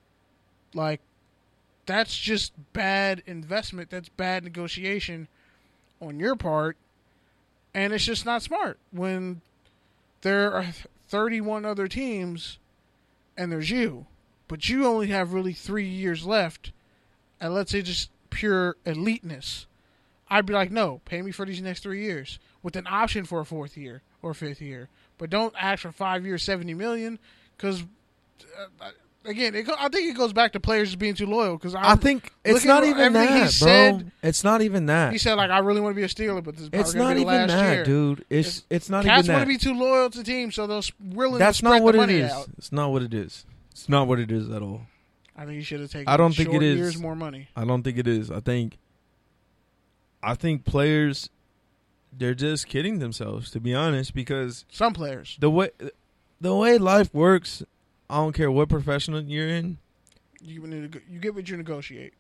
Like, that's just bad investment. That's bad negotiation on your part. And it's just not smart when there are thirty-one other teams and there's you. But you only have really three years left. And let's say just pure eliteness. I'd be like, no, pay me for these next three years with an option for a fourth year or fifth year. But don't ask for five years, seventy million dollars because, uh, again, it, I think it goes back to players just being too loyal. Because I think it's not even that, bro. Said, it's not even that. He said, like, I really want to be a Steeler, but this is it's not even be the last that, year. dude. It's it's, it's not even that. Cats want to be too loyal to teams, so they'll willing That's to spread not what the it money is. out. It's not what it is. It's not what it is at all. I think you should have taken I don't short think it is. years, more money. I don't think it is. I think I think players, they're just kidding themselves, to be honest, because some players, the way the way life works, I don't care what professional you're in. You you get what you negotiate.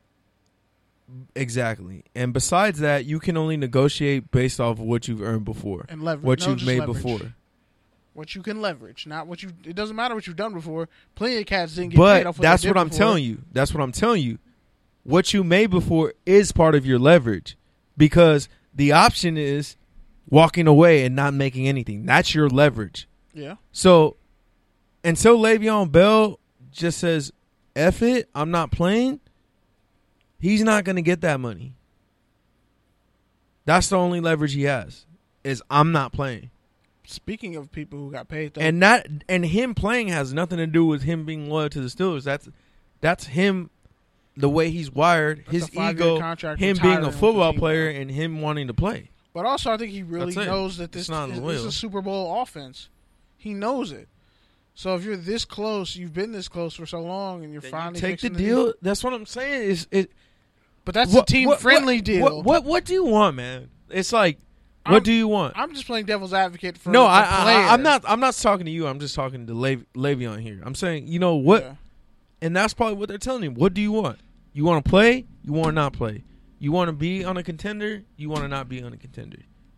Exactly. And besides that, you can only negotiate based off of what you've earned before. And leverage. What no, you've made leverage. before. What you can leverage, not what you. It doesn't matter what you've done before. Plenty of cats didn't get but paid off what that's they did what I'm before. telling you. That's what I'm telling you. What you made before is part of your leverage, because the option is walking away and not making anything. That's your leverage. Yeah. So until Le'Veon Bell just says, F it, I'm not playing, he's not going to get that money. That's the only leverage he has, is I'm not playing. Speaking of people who got paid, though, And that and him playing has nothing to do with him being loyal to the Steelers. That's that's him, the way he's wired, That's his a five-year ego, contract him retiring being a with the football team player, now. and him wanting to play. But also, I think he really That's it. knows that this It's not is, loyal. this is a Super Bowl offense. He knows it. So if you're this close, you've been this close for so long, and you're Then finally you take the fixing deal. That's what I'm saying. Is it? But that's what- a team what- friendly what- deal. What, what what do you want, man? It's like, what I'm- do you want? I'm just playing devil's advocate for no, the I, player. I, I'm not. I'm not talking to you. I'm just talking to Le- Le'Veon here. I'm saying, you know what? Yeah. And that's probably what they're telling him. What do you want? You want to play? You want to not play? You want to be on a contender? You want to not be on a contender?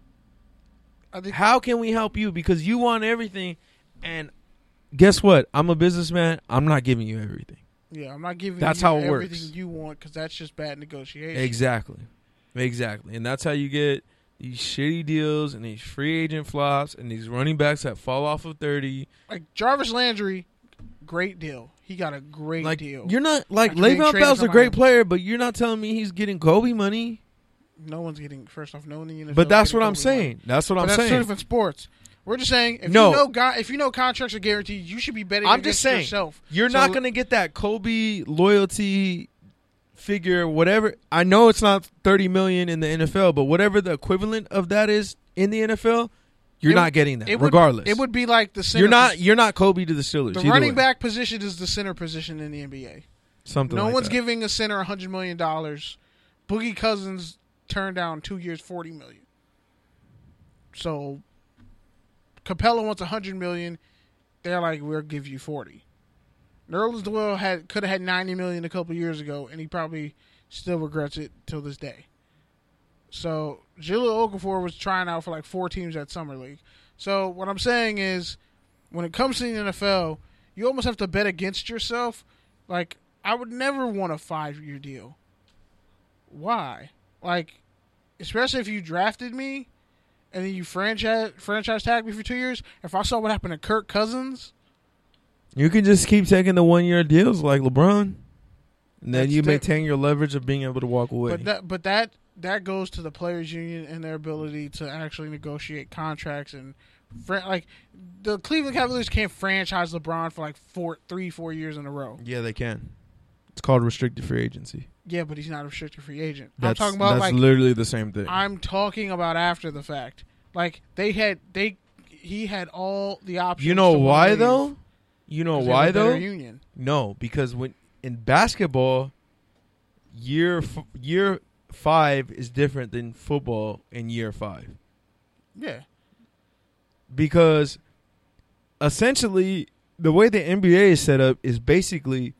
I think How can we help you? Because you want everything, and guess what? I'm a businessman. I'm not giving you everything. Yeah, I'm not giving That's you how it everything works. you want because that's just bad negotiation. Exactly, exactly, and that's how you get these shitty deals and these free agent flops and these running backs that fall off of thirty. Like Jarvis Landry, great deal. He got a great Like deal. you're not like After being Le'Veon traded Bell's a from great Miami. player, but you're not telling me he's getting Kobe money. No one's getting first off. No one in the N F L. But that's getting what I'm Kobe saying. money. That's what But I'm that's two saying. different sports. We're just saying if No. you know guy, if you know contracts are guaranteed, you should be betting I'm against just saying, yourself. you're So- not going to get that Kobe loyalty figure, whatever. I know it's not thirty million in the N F L, but whatever the equivalent of that is in the N F L, You're it, not getting that, it would, regardless. It would be like the center. You're not. You're not Kobe to the Steelers. The running way. back position is the center position in the N B A. Something. No like one's that. giving a center a hundred million dollars. Boogie Cousins turned down two years, forty million. So Capella wants a hundred million. They're like, we'll give you forty. Nerlens Noel had could have had ninety million a couple years ago, and he probably still regrets it till this day. So Jahlil Okafor was trying out for like four teams at Summer League. So what I'm saying is, when it comes to the N F L, you almost have to bet against yourself. Like, I would never want a five-year deal. Why? Like, especially if you drafted me and then you franchise franchise tag me for two years. If I saw what happened to Kirk Cousins, you can just keep taking the one-year deals like LeBron, and then you maintain your leverage of being able to walk away. But that, but that, that goes to the players' union and their ability to actually negotiate contracts and like the Cleveland Cavaliers can't franchise LeBron for like four, three, four years in a row. Yeah, they can. It's called restricted free agency. Yeah, but he's not a restricted free agent. That's, I'm talking about that's like literally the same thing. I'm talking about after the fact. Like they had they he had all the options. You know why though? You know why though? Union. No, because when in basketball, year f- year five is different than football in year five. Yeah. Because essentially the way the N B A is set up is basically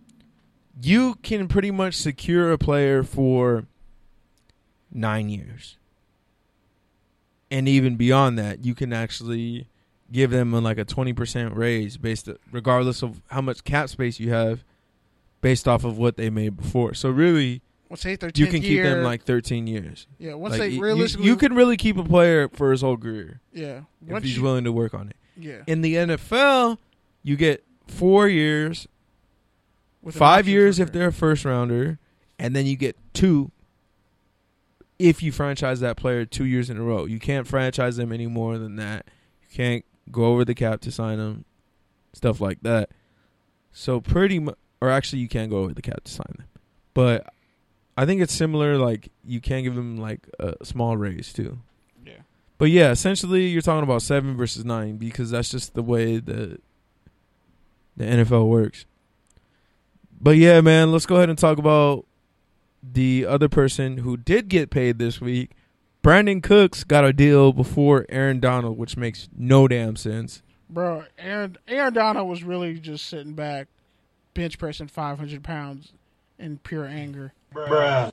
you can pretty much secure a player for nine years. And even beyond that, you can actually give them a, like a twenty percent raise based regardless of how much cap space you have based off of what they made before. So really, let's say you can keep them like thirteen years. Yeah, once like, they you, realistically you, you can really keep a player for his whole career. Yeah. If Once he's you, willing to work on it. Yeah. In the N F L, you get four years, With five years if they're a first rounder, and then you get two if you franchise that player two years in a row. You can't franchise them any more than that. You can't go over the cap to sign them, stuff like that. So pretty much, or actually you can't go over the cap to sign them. But I think it's similar, like you can give them like a small raise too. Yeah. But yeah, essentially you're talking about seven versus nine because that's just the way the the N F L works. But yeah, man, let's go ahead and talk about the other person who did get paid this week. Brandon Cooks got a deal before Aaron Donald, which makes no damn sense. Bro, Aaron Aaron Donald was really just sitting back, bench pressing five hundred pounds in pure anger. Bruh.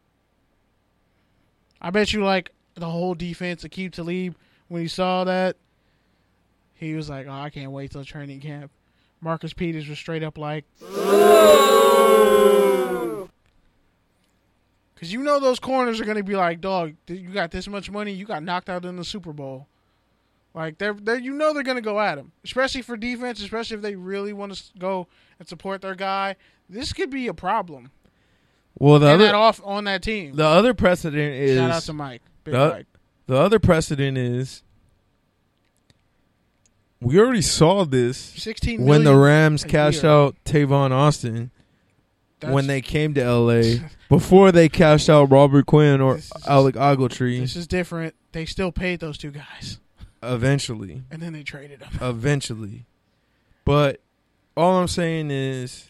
I bet you, like, the whole defense of Aqib Talib, when he saw that, he was like, oh, I can't wait till training camp. Marcus Peters was straight up like, because you know those corners are going to be like, dog, you got this much money, you got knocked out in the Super Bowl. Like, they're, they're you know they're going to go at him, especially for defense, especially if they really want to go and support their guy. This could be a problem. Well, the and other that off on that team. The other precedent is shout out to Mike. Big the, Mike. The other precedent is we already saw this sixteen when the million Rams a cashed year. out Tavon Austin That's, when they came to L A before they cashed out Robert Quinn or This is- Alec Ogletree. This is different. They still paid those two guys, Eventually, and then they traded them. eventually, but all I'm saying is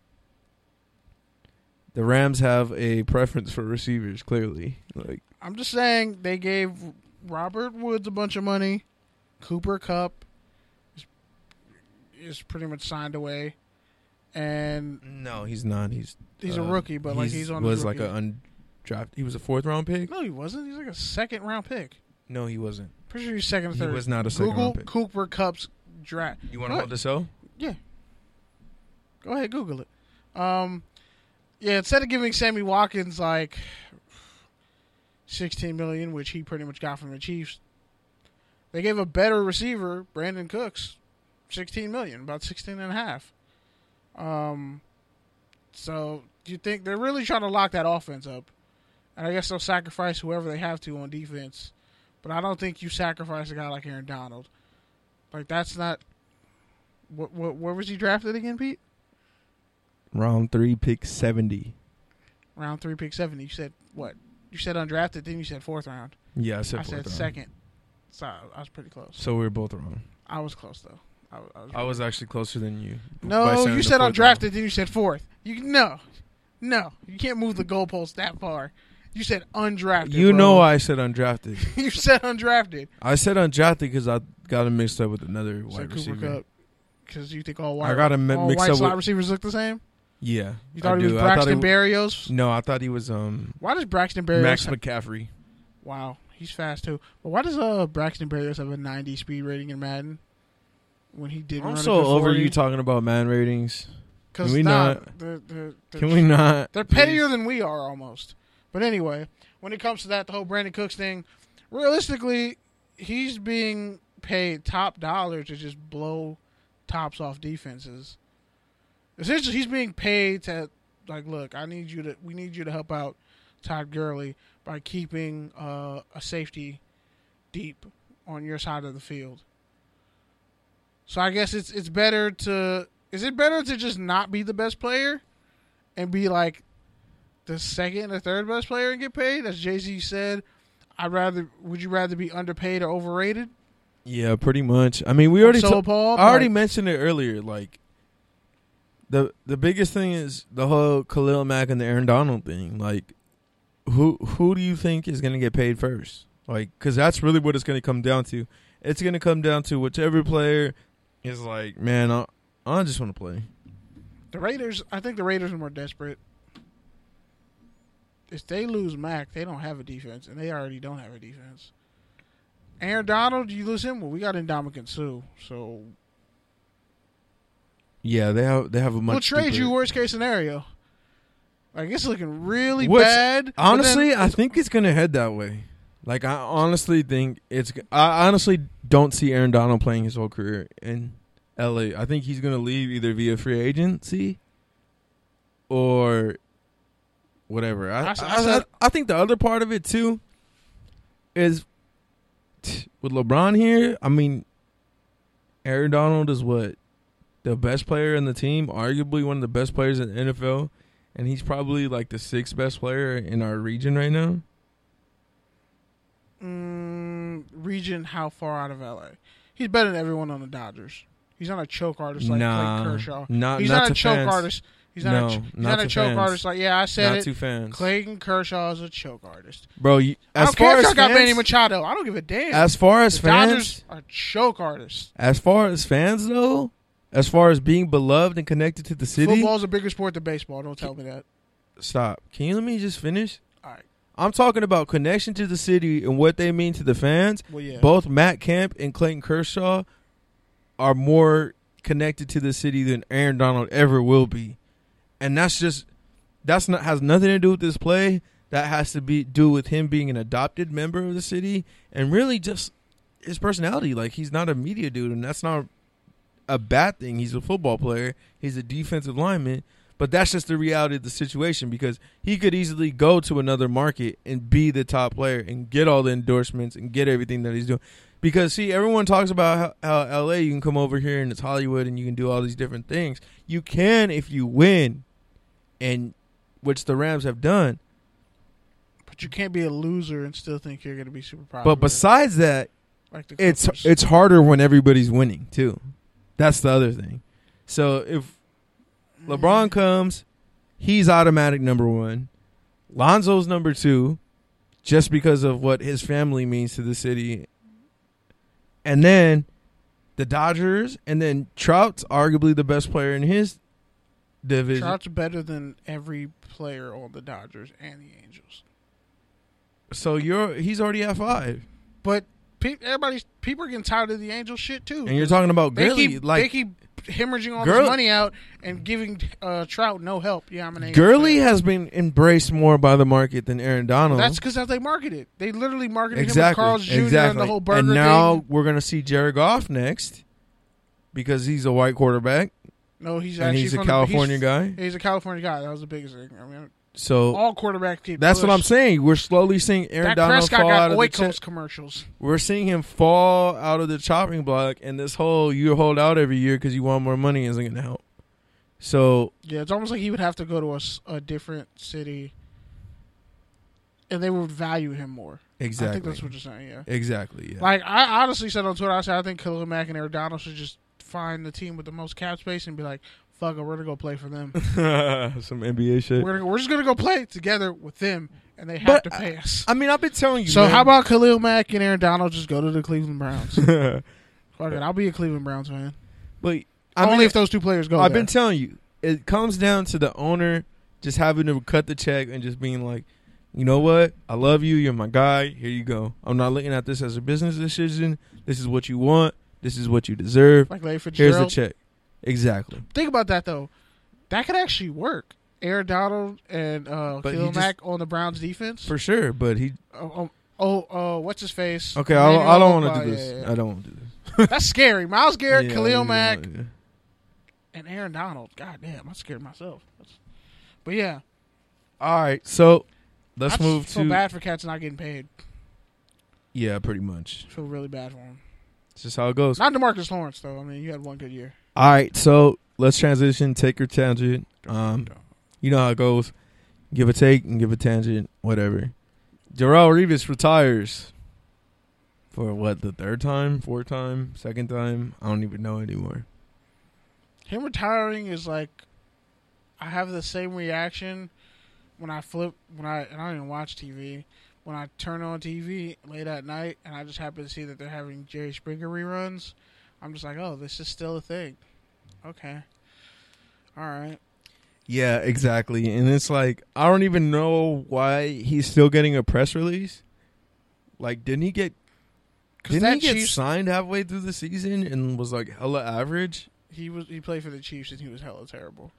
the Rams have a preference for receivers. Clearly, like I'm just saying they gave Robert Woods a bunch of money. Cooper Kupp is, is pretty much signed away, and no, he's not. He's he's uh, a rookie, but like he's on. was his like rookie. an undrafted. He was a fourth round pick. No, he wasn't. He's like a second round pick. No, he wasn't. Pretty sure he's second or He third. was not a second Google round pick. Cooper Kupp's draft. You want to Go hold this out? Yeah. Go ahead, Google it. Um, yeah, instead of giving Sammy Watkins like sixteen million, which he pretty much got from the Chiefs, they gave a better receiver, Brandon Cooks, sixteen million, about sixteen and a half. Um, so do you think they're really trying to lock that offense up? And I guess they'll sacrifice whoever they have to on defense. But I don't think you sacrifice a guy like Aaron Donald. Like, that's not... What, what, where was he drafted again, Pete? Round three, pick seventy. Round three, pick seventy. You said what? You said undrafted, then you said fourth round. Yeah, I said I fourth said round. second. So I was pretty close. So we were both wrong. I was close though. I, I was. I was actually closer than you. No, you said undrafted, then you said fourth. You no, no, you can't move the goalpost that far. You said undrafted. You bro. know I said undrafted. You said undrafted. I said undrafted because I got him mixed up with another So wide Cooper receiver. Cup, because you think all white. I got him mi- all mixed white up slot with. receivers look the same. Yeah, You thought I he was do. I thought Braxton he- Berrios? No, I thought he was um Why does Braxton Berrios? Max have, McCaffrey. wow, he's fast too. But why does uh Braxton Berrios have a ninety speed rating in Madden when he didn't? I'm run so a good over forty? you talking about man ratings. Because Can we nah, not- They're, they're, they're, Can we not? They're pettier than we are almost. But anyway, when it comes to that, the whole Brandon Cooks thing, realistically, he's being paid top dollar to just blow tops off defenses. Essentially, he's being paid to, like, look, I need you to, we need you to help out Todd Gurley by keeping uh, a safety deep on your side of the field. So I guess it's it's better to, is it better to just not be the best player and be like the second or third best player and get paid? As Jay-Z said, I'd rather, would you rather be underpaid or overrated? Yeah, pretty much. I mean, we already. so ta- appalled. I already Like, mentioned it earlier. Like the the biggest thing is the whole Khalil Mack and the Aaron Donald thing. Like, who who do you think is going to get paid first? Like, because that's really what it's going to come down to. It's going to come down to whichever player is like, man, I, I just want to play. the Raiders, I think the Raiders are more desperate. If they lose Mack, they don't have a defense, and they already don't have a defense. Aaron Donald, you lose him? Well, we got Ndamukong Suh, so Yeah, they have they have a much. we'll trade deeper- you worst case scenario. Like, it's looking really Which, bad. but Honestly, then I think it's going to head that way. Like, I honestly think it's. I honestly don't see Aaron Donald playing his whole career in L A. I think he's going to leave either via free agency or whatever. I, I I, s- I I, said- I think the other part of it too is with LeBron here. I mean, Aaron Donald is what, the best player in the team, arguably one of the best players in the N F L, and he's probably like the sixth best player in our region right now. Mm, region, how far out of L A? He's better than everyone on the Dodgers. He's not a choke artist like Nah, Clayton Kershaw. not He's not, not, to a choke fans. artist. He's not, No, a, ch- he's not not, a to choke fans. artist. Like, yeah, I said Not it. two fans, Clayton Kershaw is a choke artist. bro. You, I as don't care far if as y'all got Manny fans, Machado. I don't give a damn. as far as the fans, Dodgers are choke artists. as far as fans though, as far as being beloved and connected to the city, Football's a bigger sport than baseball. Don't tell me that. stop. Can you let me just finish? All right. I'm talking about connection to the city and what they mean to the fans. Well, yeah. Both Matt Kemp and Clayton Kershaw are more connected to the city than Aaron Donald ever will be. And that's just that's not has nothing to do with this play. That has to be do with him being an adopted member of the city and really just his personality. Like, he's not a media dude, and that's not a bad thing. He's a football player. He's a defensive lineman. But that's just the reality of the situation, because he could easily go to another market and be the top player and get all the endorsements and get everything that he's doing. Because, see, everyone talks about how, how L A, you can come over here and it's Hollywood and you can do all these different things. You can if you win, and which the Rams have done. But you can't be a loser and still think you're going to be super popular. But besides that, like the it's Clippers. it's harder when everybody's winning, too. That's the other thing. So if LeBron comes, he's automatic number one. Lonzo's number two, just because of what his family means to the city. And then the Dodgers, and then Trout's arguably the best player in his division. Trout's better than every player on the Dodgers and the Angels. So you're he's already at five. But pe- everybody's people are getting tired of the Angels shit too. And you're talking about They Gurley. keep like they keep hemorrhaging all Gurley- this money out and giving uh, Trout no help. Yeah, I'm an Angels Gurley fan. has been embraced more by the market than Aaron Donald. That's because how they market it. They literally marketed exactly. him with Carl's Junior Exactly. and the whole burger and now thing. we're gonna see Jared Goff next because he's a white quarterback No, he's and actually he's a from the- California he's, guy. He's a California guy. That was the biggest thing. I mean, So all quarterbacks keep that's what I'm push. saying. We're slowly seeing Aaron Dak Donald Prescott fall out got of the Oikos cha- commercials. We're seeing him fall out of the chopping block, and this whole you hold out every year because you want more money isn't going to help. So Yeah, it's almost like he would have to go to a, s- a different city, and they would value him more. Exactly. I think that's what you're saying. Yeah. Exactly. Yeah. Like I honestly said on Twitter, I said I think Khalil Mack and Aaron Donald should just find the team with the most cap space and be like, "Fuck it, we're gonna go play for them." Some N B A shit. We're, gonna, we're just gonna go play together with them, and they have But, to pay us. I mean, I've been telling you. So man. how about Khalil Mack and Aaron Donald just go to the Cleveland Browns? Fuck it, I'll be a Cleveland Browns fan. But I Only mean, if those two players go. I've there. been telling you, it comes down to the owner just having to cut the check and just being like, you know what? I love you. You're my guy. Here you go. I'm not looking at this as a business decision. This is what you want. This is what you deserve. Like Larry Here's Fitzgerald. the check. Exactly. Think about that though. That could actually work. Aaron Donald and uh, But he Khalil just- Mack on the Browns defense. For sure. But he. Oh, oh, oh, oh, what's his face? Okay, I, Emmanuel I don't want Ogbah, to do this. yeah, yeah. I don't want to do this. That's scary. Miles Garrett, Yeah, Khalil yeah, Mack, yeah. and Aaron Donald. God damn, I'm scared myself. That's- But yeah, All right. So let's I just move feel to. bad for cats not getting paid. Yeah, pretty much. I feel really bad for him. It's just how it goes. Not DeMarcus Lawrence though. I mean, you had one good year. All right. So let's transition. Take your tangent. Um, you know how it goes. Give a take and give a tangent. Whatever. Darrelle Revis retires. For what, the third time, fourth time, second time? I don't even know anymore. Him retiring is like, I have the same reaction when I flip when I and I don't even watch T V. When I turn on T V late at night and I just happen to see that they're having Jerry Springer reruns, I'm just like, oh, this is still a thing. Okay, all right. Yeah, exactly. And it's like, I don't even know why he's still getting a press release. Like, didn't he get didn't that he get Chiefs- signed halfway through the season and was like hella average? He was he played for the Chiefs and he was hella terrible.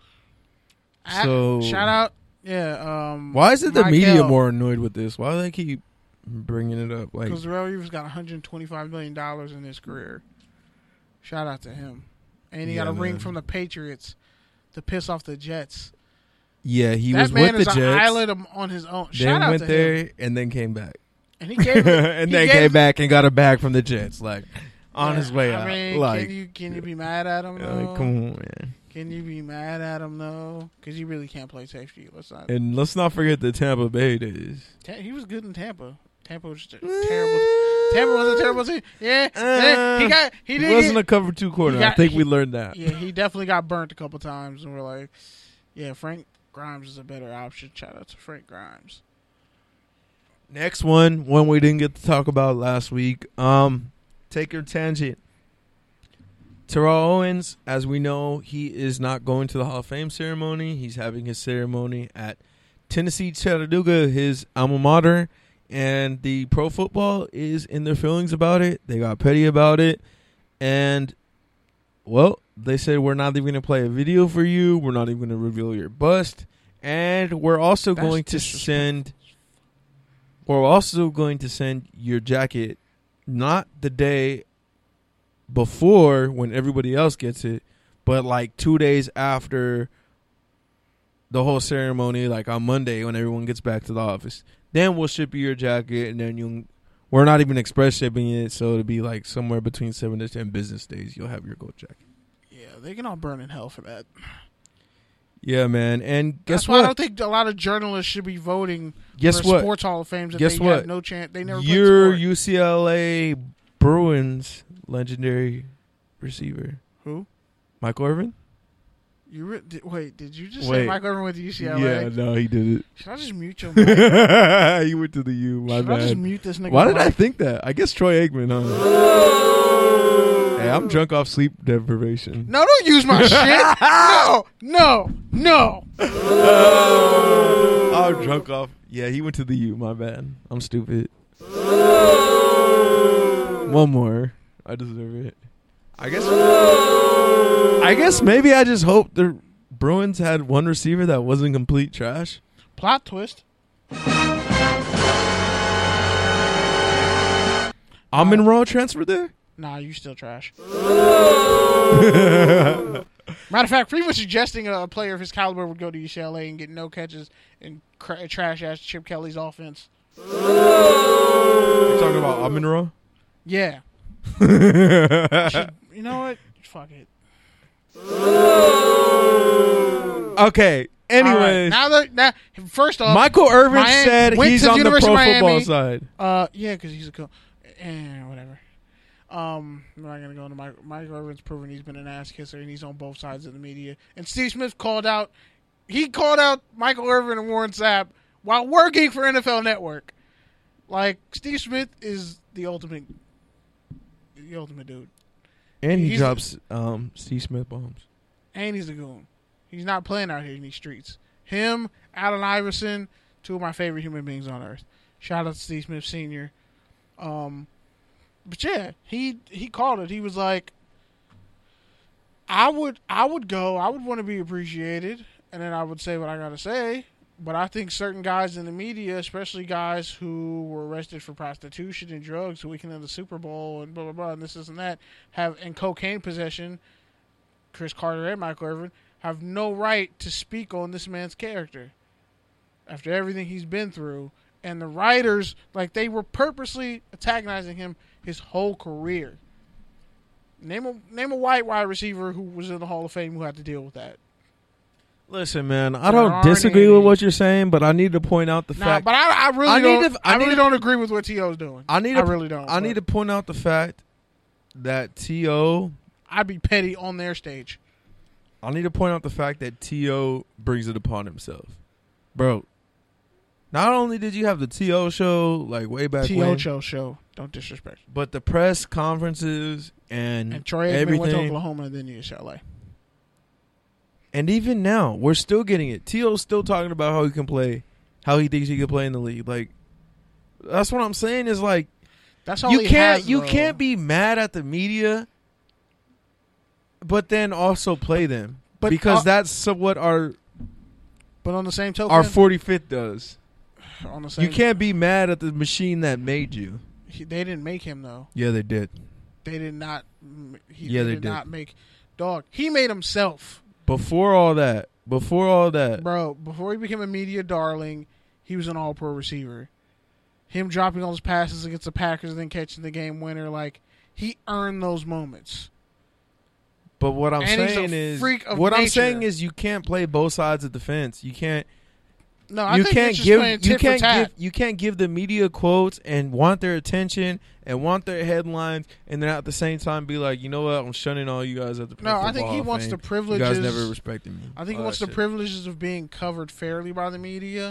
So- I, shout out, yeah. Um, Why is it the Mike media Hill, more annoyed with this? Why do they keep bringing it up? Like, Because Darrelle Revis got one hundred twenty-five million dollars in his career. Shout out to him, and he Yeah, got a ring man. from the Patriots to piss off the Jets. yeah, he that was man with is the an Jets, island on his own. Shout then out went to there, him. and then came back. And he gave him, and he then gave, came back and got a bag from the Jets. Like, on Yeah, his way I out. mean, like, can you can you be mad at him? Though? like, come on, man. Can you be mad at him though? Because you really can't play safety. Let's not. And let's not forget the Tampa Bay days. Ta- he was good in Tampa. Tampa was just a terrible. Tampa was a terrible team. Yeah, yeah, he got he He did. wasn't a cover two corner. he got- I think he- we learned that. Yeah, he definitely got burnt a couple times, and we're like, yeah, Frank Grimes is a better option. Shout out to Frank Grimes. Next one, one we didn't get to talk about last week. Um, take your tangent. Terrell Owens, as we know, he is not going to the Hall of Fame ceremony. He's having his ceremony at Tennessee Chattanooga, his alma mater, and the pro football is in their feelings about it. They got petty about it, and well, they said we're not even going to play a video for you. We're not even going to reveal your bust, and we're also That's going to disrespectful. send. We're also going to send your jacket not the day before when everybody else gets it, but like two days after the whole ceremony, like on Monday when everyone gets back to the office. Then we'll ship you your jacket, and then you. We're not even express shipping it, so it'll be like somewhere between seven to ten business days. You'll have your gold jacket. Yeah, they can all burn in hell for that. Yeah, man. And guess That's why I what? don't think a lot of journalists should be voting Guess for what? sports Hall of Fames. If Guess they what? Have no chance. They never. Your played sport. U C L A Bruins legendary receiver, Who? Michael Irvin. You re- did, wait? Did you just say Wait. Mike Irvin went to U C L A? Yeah, no, he did Should I just mute your mic? it. He went to the U. My Should I just bad. mute this nigga? Why did I mic? think that? I guess Troy Aikman, huh? Hey, I'm drunk off sleep deprivation. No, don't use my shit. No, no, no. I'm drunk off. Yeah, he went to the U. My bad. I'm stupid. One more. I deserve it. I guess. I guess maybe I just hope the Bruins had one receiver that wasn't complete trash. Plot twist. Amon Ra transferred there. Nah, you still trash. Matter of fact, pretty much suggesting a player of his caliber would go to U C L A and get no catches and cra- trash ass Chip Kelly's offense. You're talking about Amon Ra? Yeah. Should- you know what? Fuck it. Okay, Anyways, now that now, first off, Michael Irvin Miami said went he's to the on the University pro of football Miami. side. Uh, yeah, because he's a coach. Eh, whatever. Um, I'm not gonna go into Mike. Michael Irvin's proven he's been an ass kisser, and he's on both sides of the media. And Steve Smith called out. He called out Michael Irvin and Warren Sapp while working for N F L Network. Like, Steve Smith is the ultimate, the ultimate dude. And he He's drops um, Steve Smith bombs. And he's a goon. He's not playing out here in these streets. Him, Allen Iverson, two of my favorite human beings on earth. Shout out to Steve Smith Senior Um, but yeah, he he called it. He was like, I would I would go. I would want to be appreciated, and then I would say what I gotta say. But I think certain guys in the media, especially guys who were arrested for prostitution and drugs the weekend of the Super Bowl and blah blah blah and this, this and that, have and cocaine possession, Chris Carter and Michael Irvin, have no right to speak on this man's character after everything he's been through. And the writers, like, they were purposely antagonizing him his whole career. Name a name a white wide receiver who was in the Hall of Fame who had to deal with that. Listen, man, I There don't aren't disagree any. with what you're saying, but I need to point out the Nah, fact. but I, I really I need don't. to- I, I need really to- don't agree with what T O's doing. I need. I To, really don't. I need to but point out the fact that T O. I'd be petty on their stage. I need to point out the fact that T O brings it upon himself, bro. Not only did you have the T O show like way back T O when, show show. Don't disrespect. but the press conferences and, And Troy Aikman everything, went to Oklahoma and then U C L A. and even now we're still getting it. T O's still talking about how he can play, how he thinks he can play in the league. Like, that's what I'm saying is like, That's all you he can't has, you though. can't be mad at the media, but then also play them But, because uh, that's so what our But on the same token, our forty-fifth does. on the same, You can't be mad at the machine that made you. He, they didn't make him though. Yeah, they did. They did not. He, Yeah, they, they did, did. not make. Dog. He made himself, Before all that, before all that, bro. Before he became a media darling, he was an All-Pro receiver. Him dropping all his passes against the Packers and then catching the game winner, like, he earned those moments. but what I'm And he's a saying is, freak of what I'm nature. saying is, you can't play both sides of the fence. You can't. No, I you think can't it's just give playing you tit for can't tat. give you can't give the media quotes and want their attention and want their headlines and then at the same time be like, you know what, I'm shunning all you guys at the Pro No, I think Football he Hall of wants Fame. the You privileges. guys never respected me. I think he All wants that the shit. privileges of being covered fairly by the media.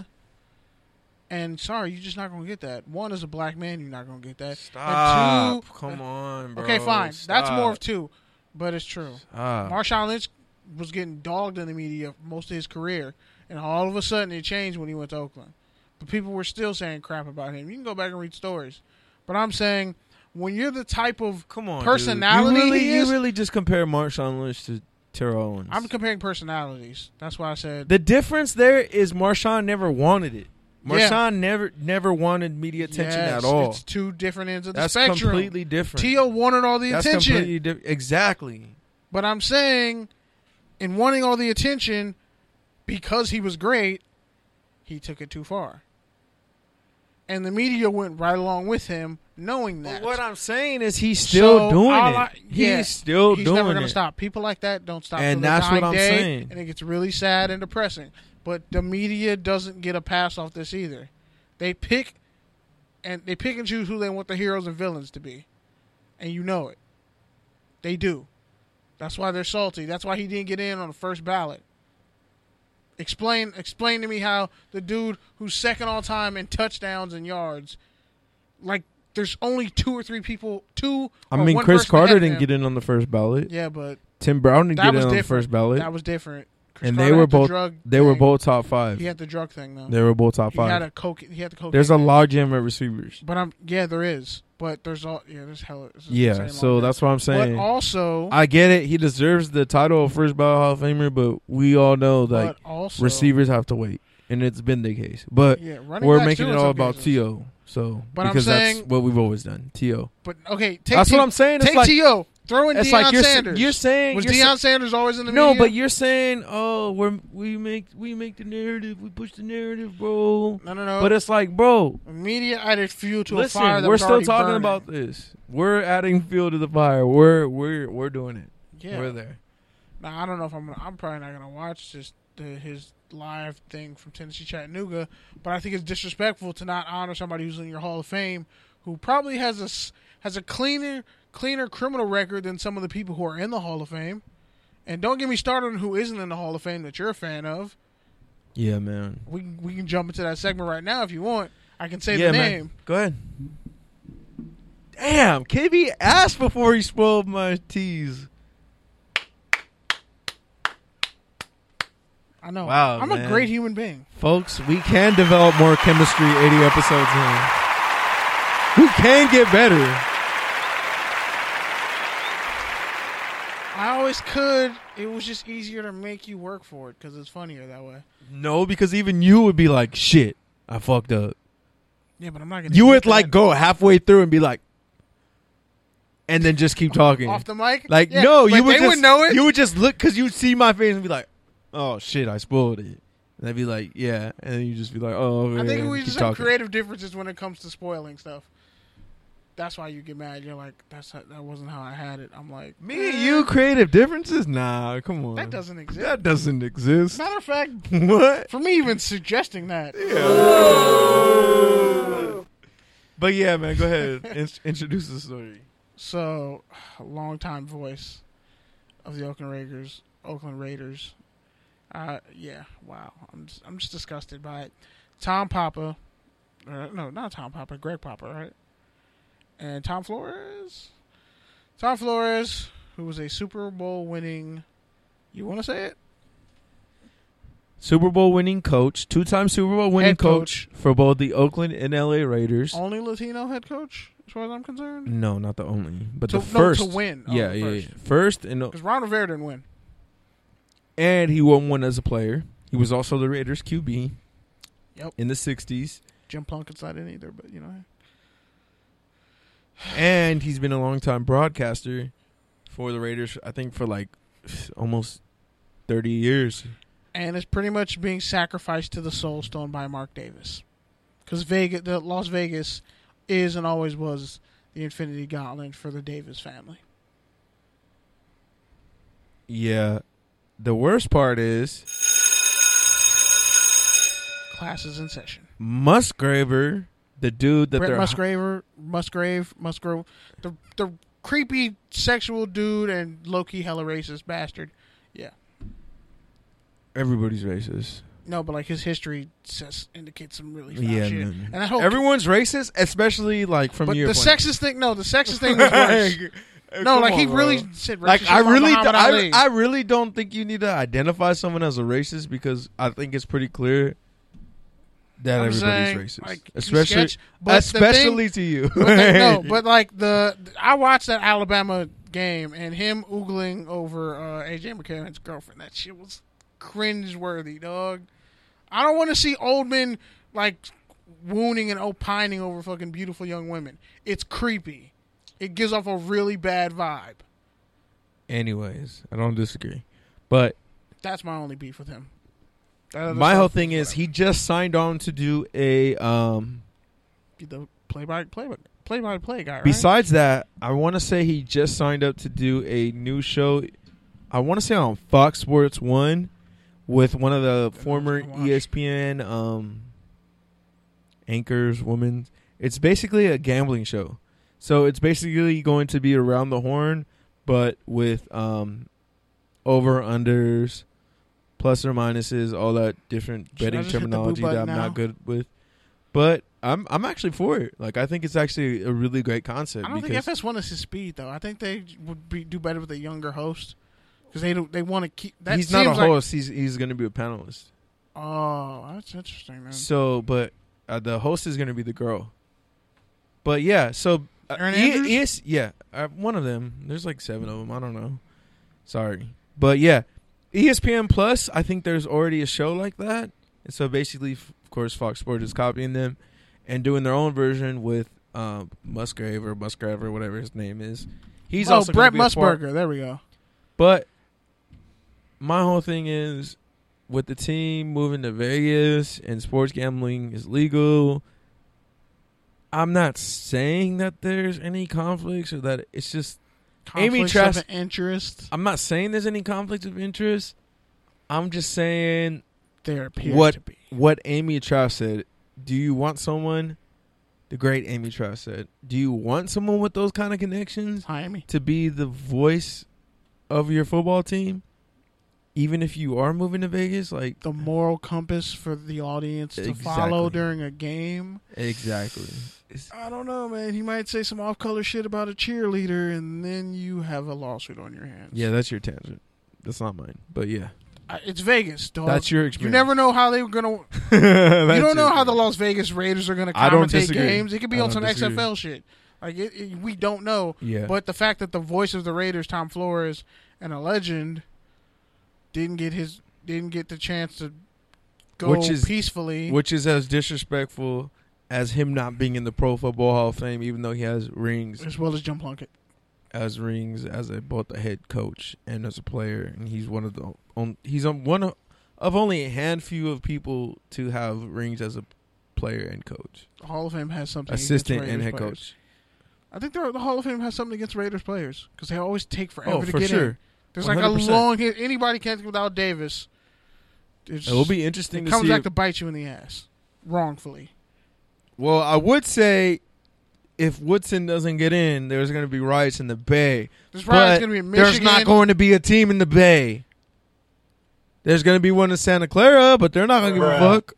And sorry, you're just not gonna get that. One, as a black man, you're not gonna get that. Stop! And two, Come on, bro. okay, fine. That's Stop. more of two, but it's true. Stop. Marshawn Lynch was getting dogged in the media most of his career, and all of a sudden it changed when he went to Oakland. But people were still saying crap about him. You can go back and read stories. But I'm saying, when you're the type of Come on, personality dude. You really, he is- you really just compare Marshawn Lynch to Terrell Owens. I'm comparing personalities. That's why I said the difference there is Marshawn never wanted it. Yeah. Marshawn never never wanted media attention yes, at all. It's two different ends of the That's spectrum. completely different. T O wanted all the That's attention. completely different. Exactly. But I'm saying, in wanting all the attention, because he was great, he took it too far. And the media went right along with him, knowing that. But what I'm saying is he's still So, doing all it. I- yeah, he's still He's doing never gonna it. stop. People like that don't stop. And till their that's what dying I'm day, saying. And it gets really sad and depressing. But the media doesn't get a pass off this either. They pick, and they pick and choose who they want the heroes and villains to be, and you know it. They do. That's why they're salty. That's why he didn't get in on the first ballot. Explain, explain to me how the dude who's second all time in touchdowns and yards, like, there's only two or three people. Two. I or mean, one Chris person Carter ahead of didn't him. get in on the first ballot. Yeah, but Tim Brown didn't that get was in on the different. first ballot. That was different. Chris and Carter they were had the both drug they were thing. both top five. He had the drug thing though. They were both top He had five. a coke. He had the coke. There's a log jam at receivers. But I'm yeah, there is. But there's all yeah, there's hella. there's Yeah, insane so log that's what I'm jam. saying. But also, I get it. He deserves the title of first ballot Hall of Famer, but we all know like but also receivers have to wait, and it's been the case. But yeah, running we're backs making too it in all some about cases. T O. So But I'm because saying- that's what we've always done. T O. But okay, take That's T- what I'm saying. It's Take like T O. Throw in it's Deion like you're, Sanders. you're saying was you're Deion sa- Sanders always in the no, media? but you're saying, oh, we're we make we make the narrative, we push the narrative, bro. no, no, no. But it's like, bro, media added fuel to listen, a fire that we're was still already talking burning. about this. We're adding fuel to the fire. We're we're we're doing it. Yeah. We're there. Now I don't know if I'm. Gonna, I'm probably not gonna watch just the, his live thing from Tennessee Chattanooga, but I think it's disrespectful to not honor somebody who's in your Hall of Fame who probably has a has a cleaner cleaner criminal record than some of the people who are in the Hall of Fame. And don't get me started on who isn't in the Hall of Fame that you're a fan of. Yeah, man. We we can jump into that segment right now if you want. I can say yeah, the man. name. Go ahead. Damn, K B asked before he spoiled my tease. I know. Wow, I'm man. a great human being. Folks, we can develop more chemistry eighty episodes in. We can get better. I always could. It was just easier to make you work for it because it's funnier that way. No, because even you would be like, shit, I fucked up. Yeah, but I'm not going to. You would like go halfway through and be like, and then just keep talking. Off the mic? Like, yeah, no, like you would they just would know it. You would just look because you would see my face and be like, oh shit, I spoiled it. And I'd be like, yeah, and then you just be like, oh. I think yeah, we keep just have talking. creative differences when it comes to spoiling stuff. That's why you get mad. You're like, that's how, that wasn't how I had it. I'm like, Me and eh, you creative differences? Nah, come on. That doesn't exist. That doesn't exist. Matter of fact, What? for me even suggesting that. Yeah. But yeah, man, go ahead. In- introduce the story. So, longtime voice of the Oakland Raiders. Oakland Raiders. Uh, yeah, wow. I'm just, I'm just disgusted by it. Tom Papa. Uh, no, not Tom Papa. Greg Papa, right? And Tom Flores. Tom Flores, who was a Super Bowl winning. You want to say it? Super Bowl winning coach, two-time Super Bowl winning Head coach. coach for both the Oakland and L A Raiders. Only Latino head coach, as far as I'm concerned. No, not the only, but To- the no, first to win. Oh, yeah, the yeah, first. yeah, first and Because Ron Rivera didn't win. and he won one as a player. He was also the Raiders Q B. Yep. In the sixties, Jim Plunkett's not in either, but you know. and he's been a long time broadcaster for the Raiders. I think for like almost thirty years. And it's pretty much being sacrificed to the Soul Stone by Mark Davis. Because Vegas, the Las Vegas is and always was the Infinity Gauntlet for the Davis family. Yeah. The worst part is Class is in session. Musgraver, the dude that Brett they're Musgraver, Musgrave, Musgrove, the the creepy sexual dude and low-key hella racist bastard. Yeah. everybody's racist. No, but like his history says indicates some really foul Yeah, shit. man. And that whole Everyone's racist, especially like from but your the point. sexist thing, no, the sexist thing was worse. Like, No, come like on, he bro. really said racist Like shit I about really, Muhammad do, I, Ali. I really don't think you need to identify someone as a racist because I think it's pretty clear that I'm everybody's saying, racist, like, you especially sketch, but the especially to you. But the, no, but like the I watched that Alabama game and him oogling over uh, A J McCarron's girlfriend. That shit was cringe-worthy, dog. I don't want to see old men like wooning and opining over fucking beautiful young women. It's creepy. It gives off a really bad vibe. Anyways, I don't disagree, but That's my only beef with him. That other my stuff whole thing was is he just signed on to do a. Um, whatever. the play by play play by play guy. Right? Besides that, I want to say he just signed up to do a new show. I want to say on Fox Sports One with one of the former E S P N um, anchors, woman. It's basically a gambling show. So it's basically going to be around the horn, but with um, over unders, plus or minuses, all that different Should I betting just hit the boo terminology that button I'm now? not good with. But I'm I'm actually for it. Like I think it's actually a really great concept. I don't because think F S one is his speed though. I think they would be, do better with a younger host because they don't, they want to keep. That he's not a seems like- host. he's he's going to be a panelist. Oh, that's interesting, man. So, but uh, the host is going to be the girl. But yeah, so uh, Erin E- Andrews? ES yeah, uh, one of them. There's like seven of them. I don't know. Sorry, but yeah, E S P N Plus. I think there's already a show like that, and so basically, f- of course, Fox Sports is copying them and doing their own version with uh, Musgrave or Musgrave or whatever his name is. He's oh, also Brett gonna be a part- Musburger. There we go. But my whole thing is with the team moving to Vegas and sports gambling is legal. I'm not saying that there's any conflicts or that it's just Amy Conflicts Trask. of interest. I'm not saying there's any conflicts of interest. I'm just saying there appears what to be. what Amy Trask said. Do you want someone? The great Amy Trask said, "Do you want someone with those kind of connections Hi, Amy. to be the voice of your football team, even if you are moving to Vegas?" Like The moral compass for the audience to Exactly. follow during a game. exactly. It's, I don't know, man. He might say some off-color shit about a cheerleader, and then you have a lawsuit on your hands. yeah, that's your tangent. That's not mine. But yeah, I- It's Vegas, dog. that's your You experience. never know how they were gonna. You That's don't know your how the experience. Las Vegas Raiders are gonna I don't commentate disagree. games. It could be I on don't some disagree. X F L shit. Like it, it- we don't know. Yeah, But the fact that the voice of the Raiders, Tom Flores, and a legend, didn't get his didn't get the chance to go Which is- peacefully. which is as disrespectful as him not being in the Pro Football Hall of Fame, even though he has rings as well as Jim Plunkett. as rings as a both a head coach and as a player, and he's one of the on, he's on one of, of only a handful of people to have rings as a player and coach, The Hall of Fame has something assistant against and Raiders head players. coach. I think the, the Hall of Fame has something against Raiders players because they always take forever Oh, to for get sure. in. There's like one a hundred percent. long hit. Anybody can't without Davis. It's, It will be interesting it to comes see. back if- to bite you in the ass, wrongfully. well, I would say if Woodson doesn't get in, there's going to be riots in the Bay. There's probably But going to be in Michigan. there's not going to be a team in the Bay. There's going to be one in Santa Clara, but they're not going to give a fuck.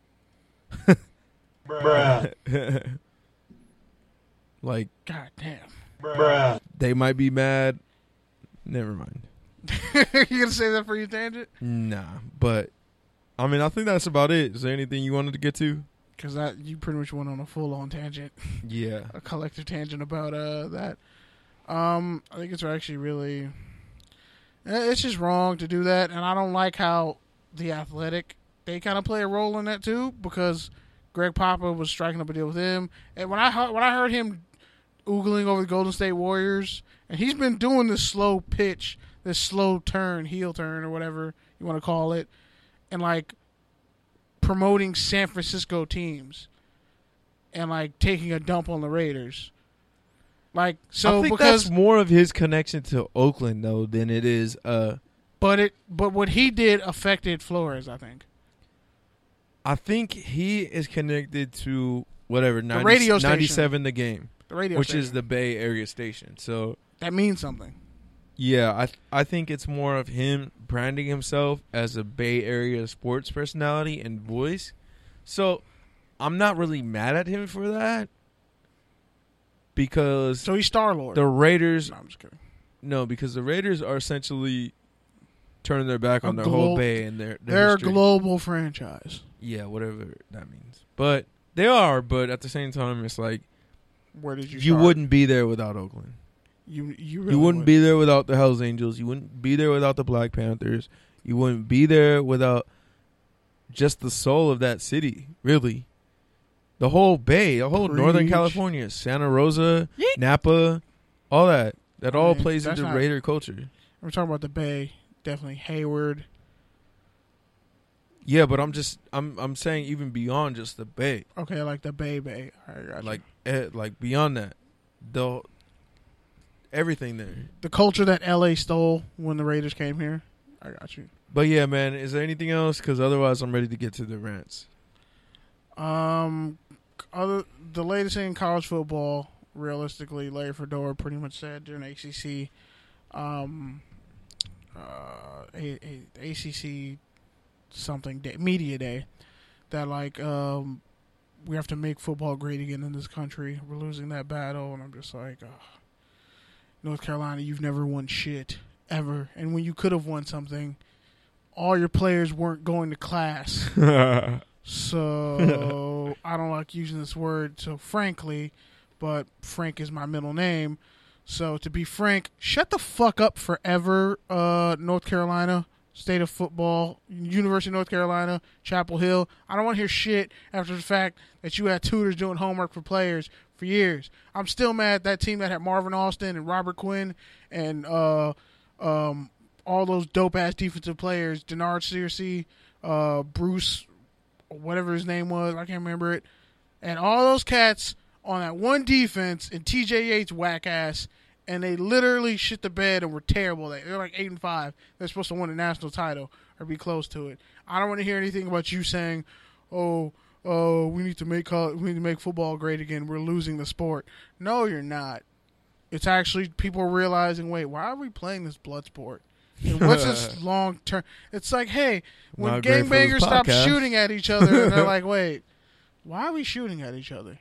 Bruh. Like, God damn. Bruh. they might be mad. Never mind. You gonna say that for your tangent? Nah, but I mean, I think that's about it. Is there anything you wanted to get to? Because that you pretty much went on a full on tangent, Yeah. a collective tangent about uh that. Um, I think it's actually really, eh, it's just wrong to do that, and I don't like how the Athletic they kind of play a role in that too because Greg Papa was striking up a deal with him, and when I heard, when I heard him oogling over the Golden State Warriors, and he's been doing this slow pitch, this slow turn, heel turn, or whatever you want to call it, and like promoting San Francisco teams and like taking a dump on the Raiders. Like so I think because that's more of his connection to Oakland though than it is. Uh, but it but what he did affected Flores, I think. I think he is connected to whatever ninety, radio station. ninety-seven The Game, The radio which station. is the Bay Area station. So that means something. yeah, I th- I think it's more of him branding himself as a Bay Area sports personality and voice. So I'm not really mad at him for that because So he's Star Lord. the Raiders No, I'm just kidding. no because the Raiders are essentially turning their back A on their glo- whole Bay and their, their They're a history. global franchise. Yeah, whatever that means. But they are, but at the same time it's like Where did you you start? wouldn't be there without Oakland. You you, really You wouldn't would. be there without the Hells Angels. You wouldn't be there without the Black Panthers. You wouldn't be there without just the soul of that city, really. The whole Bay, the whole Northern Preach. California, Santa Rosa, Yeet. Napa, all that. That I all mean, plays that's into not- Raider culture. We're talking about the Bay. Definitely Hayward. Yeah, but I'm just I'm I'm saying even beyond just the Bay. Okay, like the Bay Bay. All right, gotcha. Like eh, like beyond that. The everything there. the culture that L A stole when the Raiders came here. I got you. But yeah, man, is there anything else? Because otherwise, I'm ready to get to the rants. Um, other the latest thing in college football, realistically, Larry Fedora pretty much said during A C C, um, uh, a, a, A C C something day, media day, that like um, we have to make football great again in this country. We're losing that battle, and I'm just like, oh, North Carolina, you've never won shit ever, and when you could have won something, all your players weren't going to class. So I don't like using this word so frankly, but Frank is my middle name. So to be frank, shut the fuck up forever, uh, North Carolina, state of football, University of North Carolina, Chapel Hill. I don't want to hear shit after the fact that you had tutors doing homework for players for years. I'm still mad at that team that had Marvin Austin and Robert Quinn and uh, um, all those dope-ass defensive players, Denard Searcy, uh, Bruce, whatever his name was, I can't remember it, and all those cats on that one defense and T J Yates whack ass, and they literally shit the bed and were terrible. They- They're like eight and five. They're supposed to win a national title. or be close to it. I don't want to hear anything about you saying, "Oh, oh, we need to make we need to make football great again. We're losing the sport." No, you're not. It's actually people realizing, wait, why are we playing this blood sport? And what's this long term? It's like, hey, when Not great for this gangbangers stop podcast. shooting at each other, and they're like, wait, why are we shooting at each other?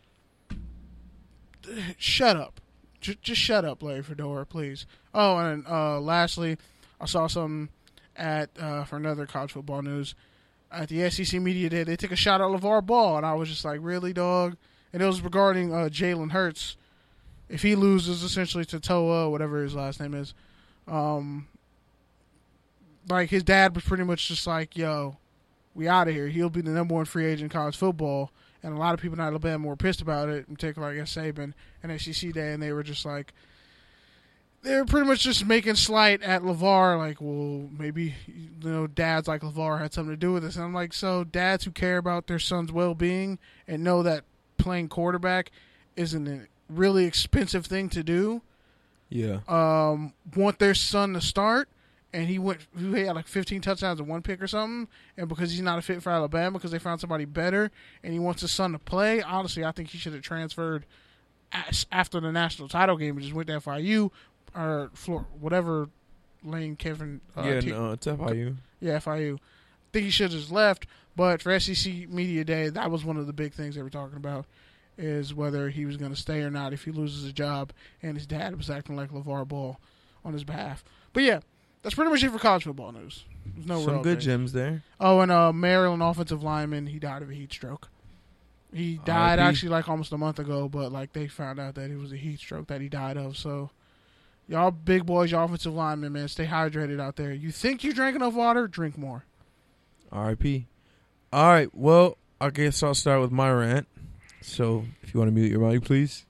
Shut up. Just, just shut up, Larry Fedora, please. Oh, and uh, lastly, I saw something at uh, for another college football news. At the S E C Media Day, they took a shot at LeVar Ball, and I was just like, really, dog? And it was regarding uh, Jalen Hurts. If he loses, essentially, to Toa, whatever his last name is, um, like, his dad was pretty much just like, yo, we out of here. He'll be the number one free agent in college football. And a lot of people in Alabama were pissed about it, in particular, I guess, Saban and S E C Day, and they were just like, they were pretty much just making slight at LeVar, like, well, maybe, you know, dads like LeVar had something to do with this. And I'm like, so dads who care about their son's well-being and know that playing quarterback isn't a really expensive thing to do, Yeah. um, want their son to start, and he went, he had like fifteen touchdowns and one pick or something, and because he's not a fit for Alabama because they found somebody better, and he wants his son to play, honestly, I think he should have transferred as, after the national title game and just went to F I U or Florida, whatever lane Kevin. Uh, yeah, t- no, it's F I U. Yeah, F I U. I think he should have just left, but for S E C Media Day, that was one of the big things they were talking about, is whether he was going to stay or not if he loses his job, and his dad was acting like LeVar Ball on his behalf. But yeah, that's pretty much it for college football news. There's no Some real good updates. gems there. Oh, and uh, Maryland offensive lineman, he died of a heat stroke. He died R I P actually like almost a month ago, but like they found out that it was a heat stroke that he died of. So, y'all big boys, y'all offensive linemen, man, stay hydrated out there. You think you drank enough water? Drink more. R I P All right, well, I guess I'll start with my rant. So, if you want to mute your mic, please.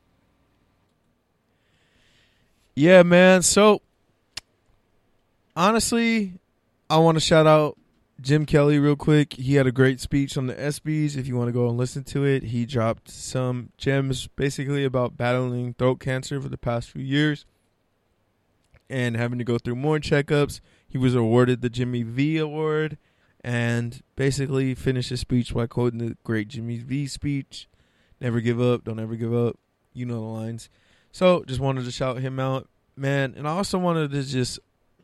Yeah, man. So, honestly, I want to shout out Jim Kelly real quick. He had a great speech on the ESPYs. If you want to go and listen to it, he dropped some gems basically about battling throat cancer for the past few years and having to go through more checkups. He was awarded the Jimmy V Award and basically finished his speech by quoting the great Jimmy V speech. Never give up. Don't ever give up. You know the lines. So just wanted to shout him out, man. And I also wanted to just,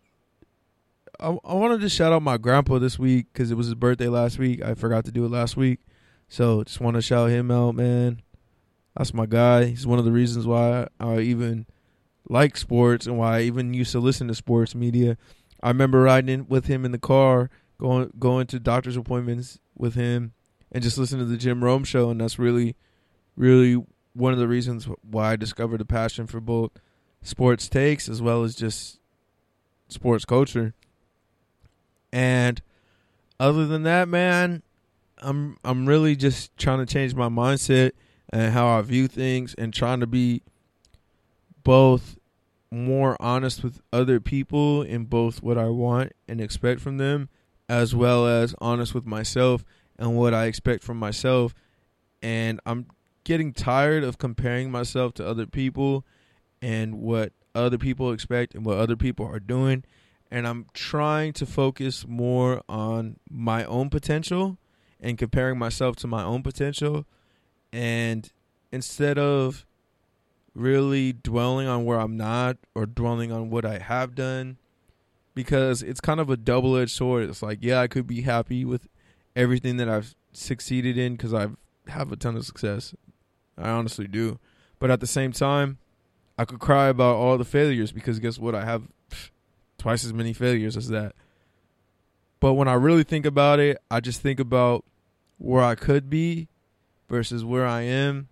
I, I wanted to shout out my grandpa this week because it was his birthday last week. I forgot to do it last week. So just want to shout him out, man. That's my guy. He's one of the reasons why I even like sports and why I even used to listen to sports media. I remember riding in with him in the car, going going to doctor's appointments with him, and just listening to the Jim Rome show. And that's really, really one of the reasons why I discovered a passion for both sports takes as well as just sports culture. And other than that, man, I'm I'm really just trying to change my mindset and how I view things and trying to be both more honest with other people in both what I want and expect from them, as well as honest with myself and what I expect from myself. And I'm getting tired of comparing myself to other people and what other people expect and what other people are doing. And I'm trying to focus more on my own potential and comparing myself to my own potential. And instead of really dwelling on where I'm not or dwelling on what I have done, because it's kind of a double-edged sword. It's like, yeah, I could be happy with everything that I've succeeded in because I have a ton of success. I honestly do. But at the same time, I could cry about all the failures because guess what? I have pff, twice as many failures as that. But when I really think about it, I just think about where I could be versus where I am.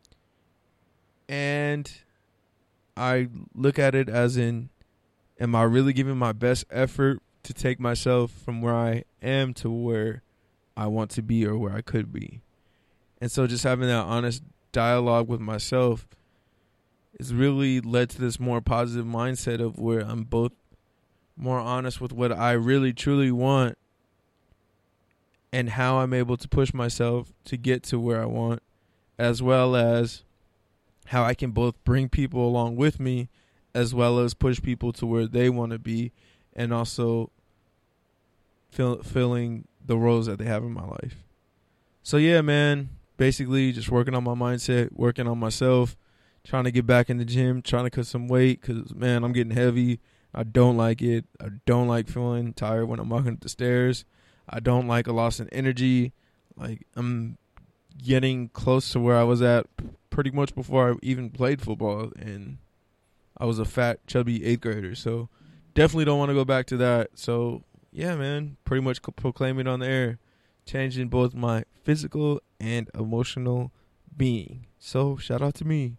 And I look at it as in, am I really giving my best effort to take myself from where I am to where I want to be or where I could be? And so just having that honest dialogue with myself has really led to this more positive mindset of where I'm both more honest with what I really truly want and how I'm able to push myself to get to where I want, as well as how I can both bring people along with me as well as push people to where they want to be, and also fill, filling the roles that they have in my life. So yeah, man, basically just working on my mindset, working on myself, trying to get back in the gym, trying to cut some weight because, man, I'm getting heavy. I don't like it. I don't like feeling tired when I'm walking up the stairs. I don't like a loss in energy. Like, I'm getting close to where I was at pretty much before I even played football, and I was a fat, chubby eighth grader. So definitely don't want to go back to that. So, yeah, man, pretty much proclaim it on the air, changing both my physical and emotional being. So shout out to me.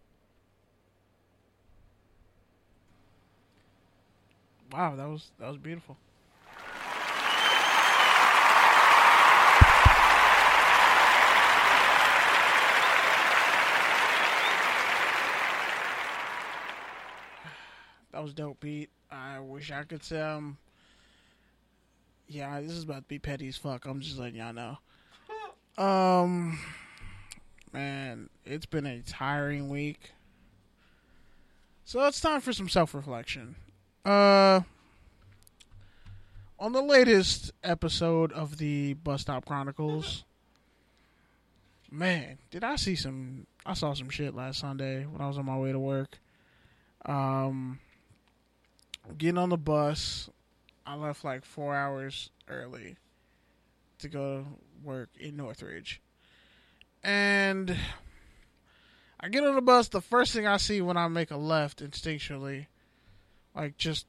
Wow, that was that was beautiful. That was dope, Pete. I wish I could say, um, yeah, this is about to be petty as fuck. I'm just letting y'all know. Um, man, it's been a tiring week. So it's time for some self-reflection. Uh, on the latest episode of the Bus Stop Chronicles, man, did I see some, I saw some shit last Sunday when I was on my way to work. Um, getting on the bus, I left like four hours early to go to work in Northridge. And I get on the bus, the first thing I see when I make a left instinctually, like just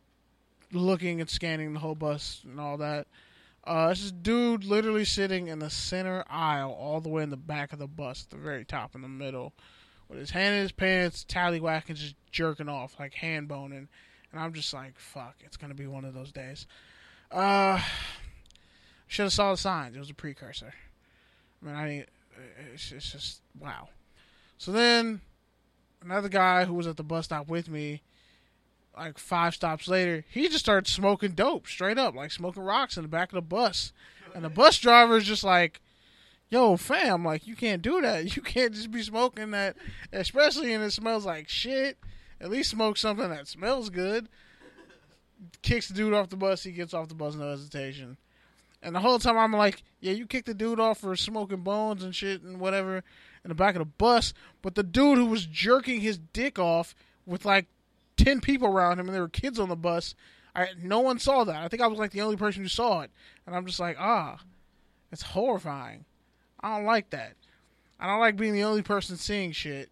looking and scanning the whole bus and all that, uh, it's this dude literally sitting in the center aisle all the way in the back of the bus, at the very top in the middle, with his hand in his pants, tallywhacking, just jerking off, like hand boning. And I'm just like, fuck, it's going to be one of those days. Uh, should have saw the signs. It was a precursor. I mean, I it's, it's just, wow. So then, another guy who was at the bus stop with me, like five stops later, he just started smoking dope, straight up, like smoking rocks in the back of the bus. And the bus driver is just like, yo, fam, like, you can't do that. You can't just be smoking that, especially and it smells like shit. At least smoke something that smells good. Kicks the dude off the bus. He gets off the bus, no hesitation. And the whole time I'm like, yeah, you kicked the dude off for smoking bones and shit and whatever in the back of the bus. But the dude who was jerking his dick off with like ten people around him and there were kids on the bus, I, no one saw that. I think I was like the only person who saw it. And I'm just like, ah, it's horrifying. I don't like that. I don't like being the only person seeing shit.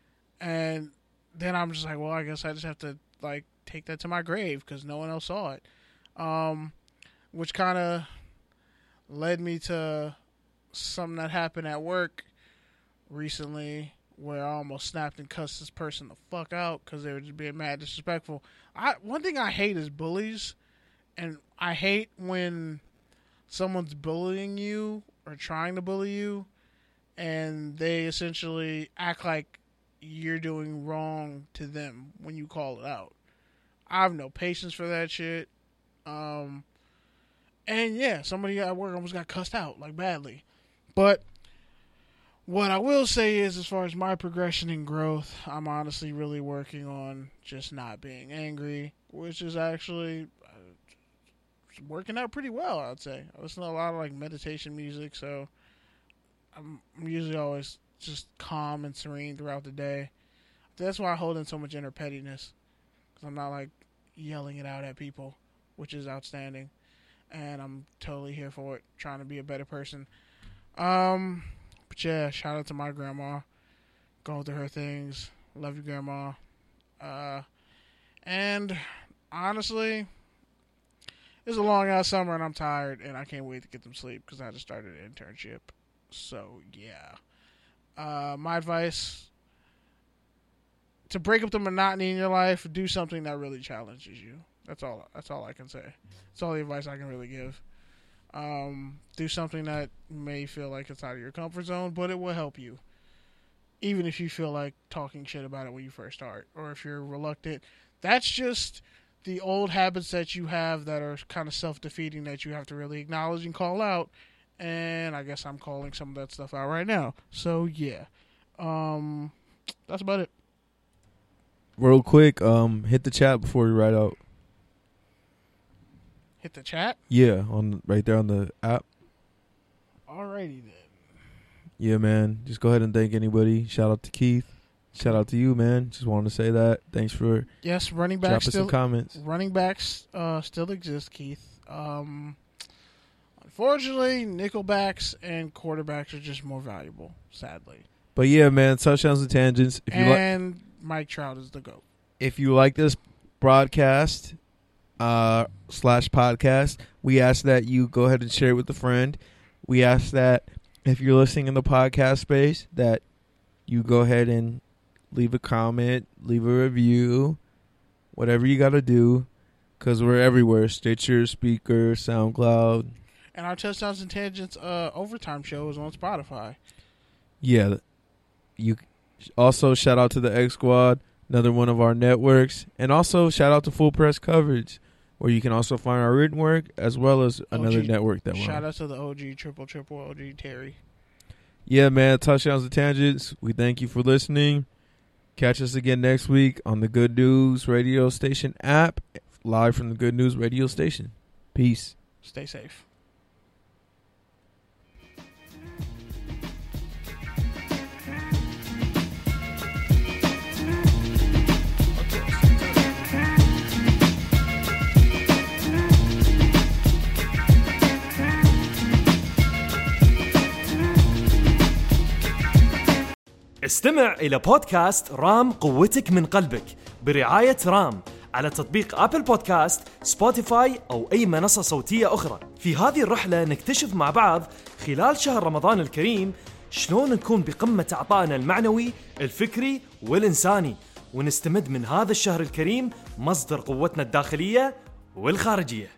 And then I'm just like, well, I guess I just have to, like, take that to my grave because no one else saw it. Um, which kind of led me to something that happened at work recently where I almost snapped and cussed this person the fuck out because they were just being mad disrespectful. I One thing I hate is bullies, and I hate when someone's bullying you or trying to bully you, and they essentially act like you're doing wrong to them when you call it out. I have no patience for that shit. Um, and yeah, somebody at work almost got cussed out, like badly. But what I will say is, as far as my progression and growth, I'm honestly really working on just not being angry, which is actually uh, working out pretty well, I'd say. I listen to a lot of like meditation music, so I'm, I'm usually always just calm and serene throughout the day. That's why I hold in so much inner pettiness, because I'm not like yelling it out at people, which is outstanding, and I'm totally here for it, trying to be a better person. Um, but yeah, shout out to my grandma, going through her things. Love you, grandma. Uh, and honestly, it's a long ass summer, and I'm tired, and I can't wait to get some sleep because I just started an internship. So yeah. Uh, my advice: to break up the monotony in your life, do something that really challenges you. That's all. That's all I can say. That's all the advice I can really give. Um, do something that may feel like it's out of your comfort zone, but it will help you. Even if you feel like talking shit about it when you first start, or if you're reluctant, that's just the old habits that you have that are kind of self-defeating that you have to really acknowledge and call out. And I guess I'm calling some of that stuff out right now. So, yeah. Um, that's about it. Real quick, um, hit the chat before we write out. Hit Hit the chat? Yeah, on right there on the app. Alrighty then. Yeah, man. Just go ahead and thank anybody. Shout out to Keith. Shout out to you, man. Just wanted to say that. Thanks for yes, running backs dropping still some comments. Running backs uh, still exist, Keith. Um, unfortunately, nickelbacks and quarterbacks are just more valuable, sadly. But yeah, man, touchdowns and tangents. If you and li- Mike Trout is the GOAT. If you like this broadcast uh, slash podcast, we ask that you go ahead and share it with a friend. We ask that if you're listening in the podcast space, that you go ahead and leave a comment, leave a review, whatever you got to do, because we're everywhere. Stitcher, Speaker, SoundCloud. And our Touchdowns and Tangents uh, overtime show is on Spotify. Yeah. You also shout out to the X Squad, another one of our networks, and also shout out to Full Press Coverage, where you can also find our written work as well as another O G, network that we're shout on. out to the O G triple triple O G Terry. Yeah, man, touchdowns and tangents. We thank you for listening. Catch us again next week on the Good News Radio Station app, live from the Good News Radio Station. Peace. Stay safe. استمع إلى بودكاست رام قوتك من قلبك برعاية رام على تطبيق أبل بودكاست، سبوتيفاي أو أي منصة صوتية أخرى. في هذه الرحلة نكتشف مع بعض خلال شهر رمضان الكريم شلون نكون بقمة عطائنا المعنوي، الفكري والإنساني، ونستمد من هذا الشهر الكريم مصدر قوتنا الداخلية والخارجية.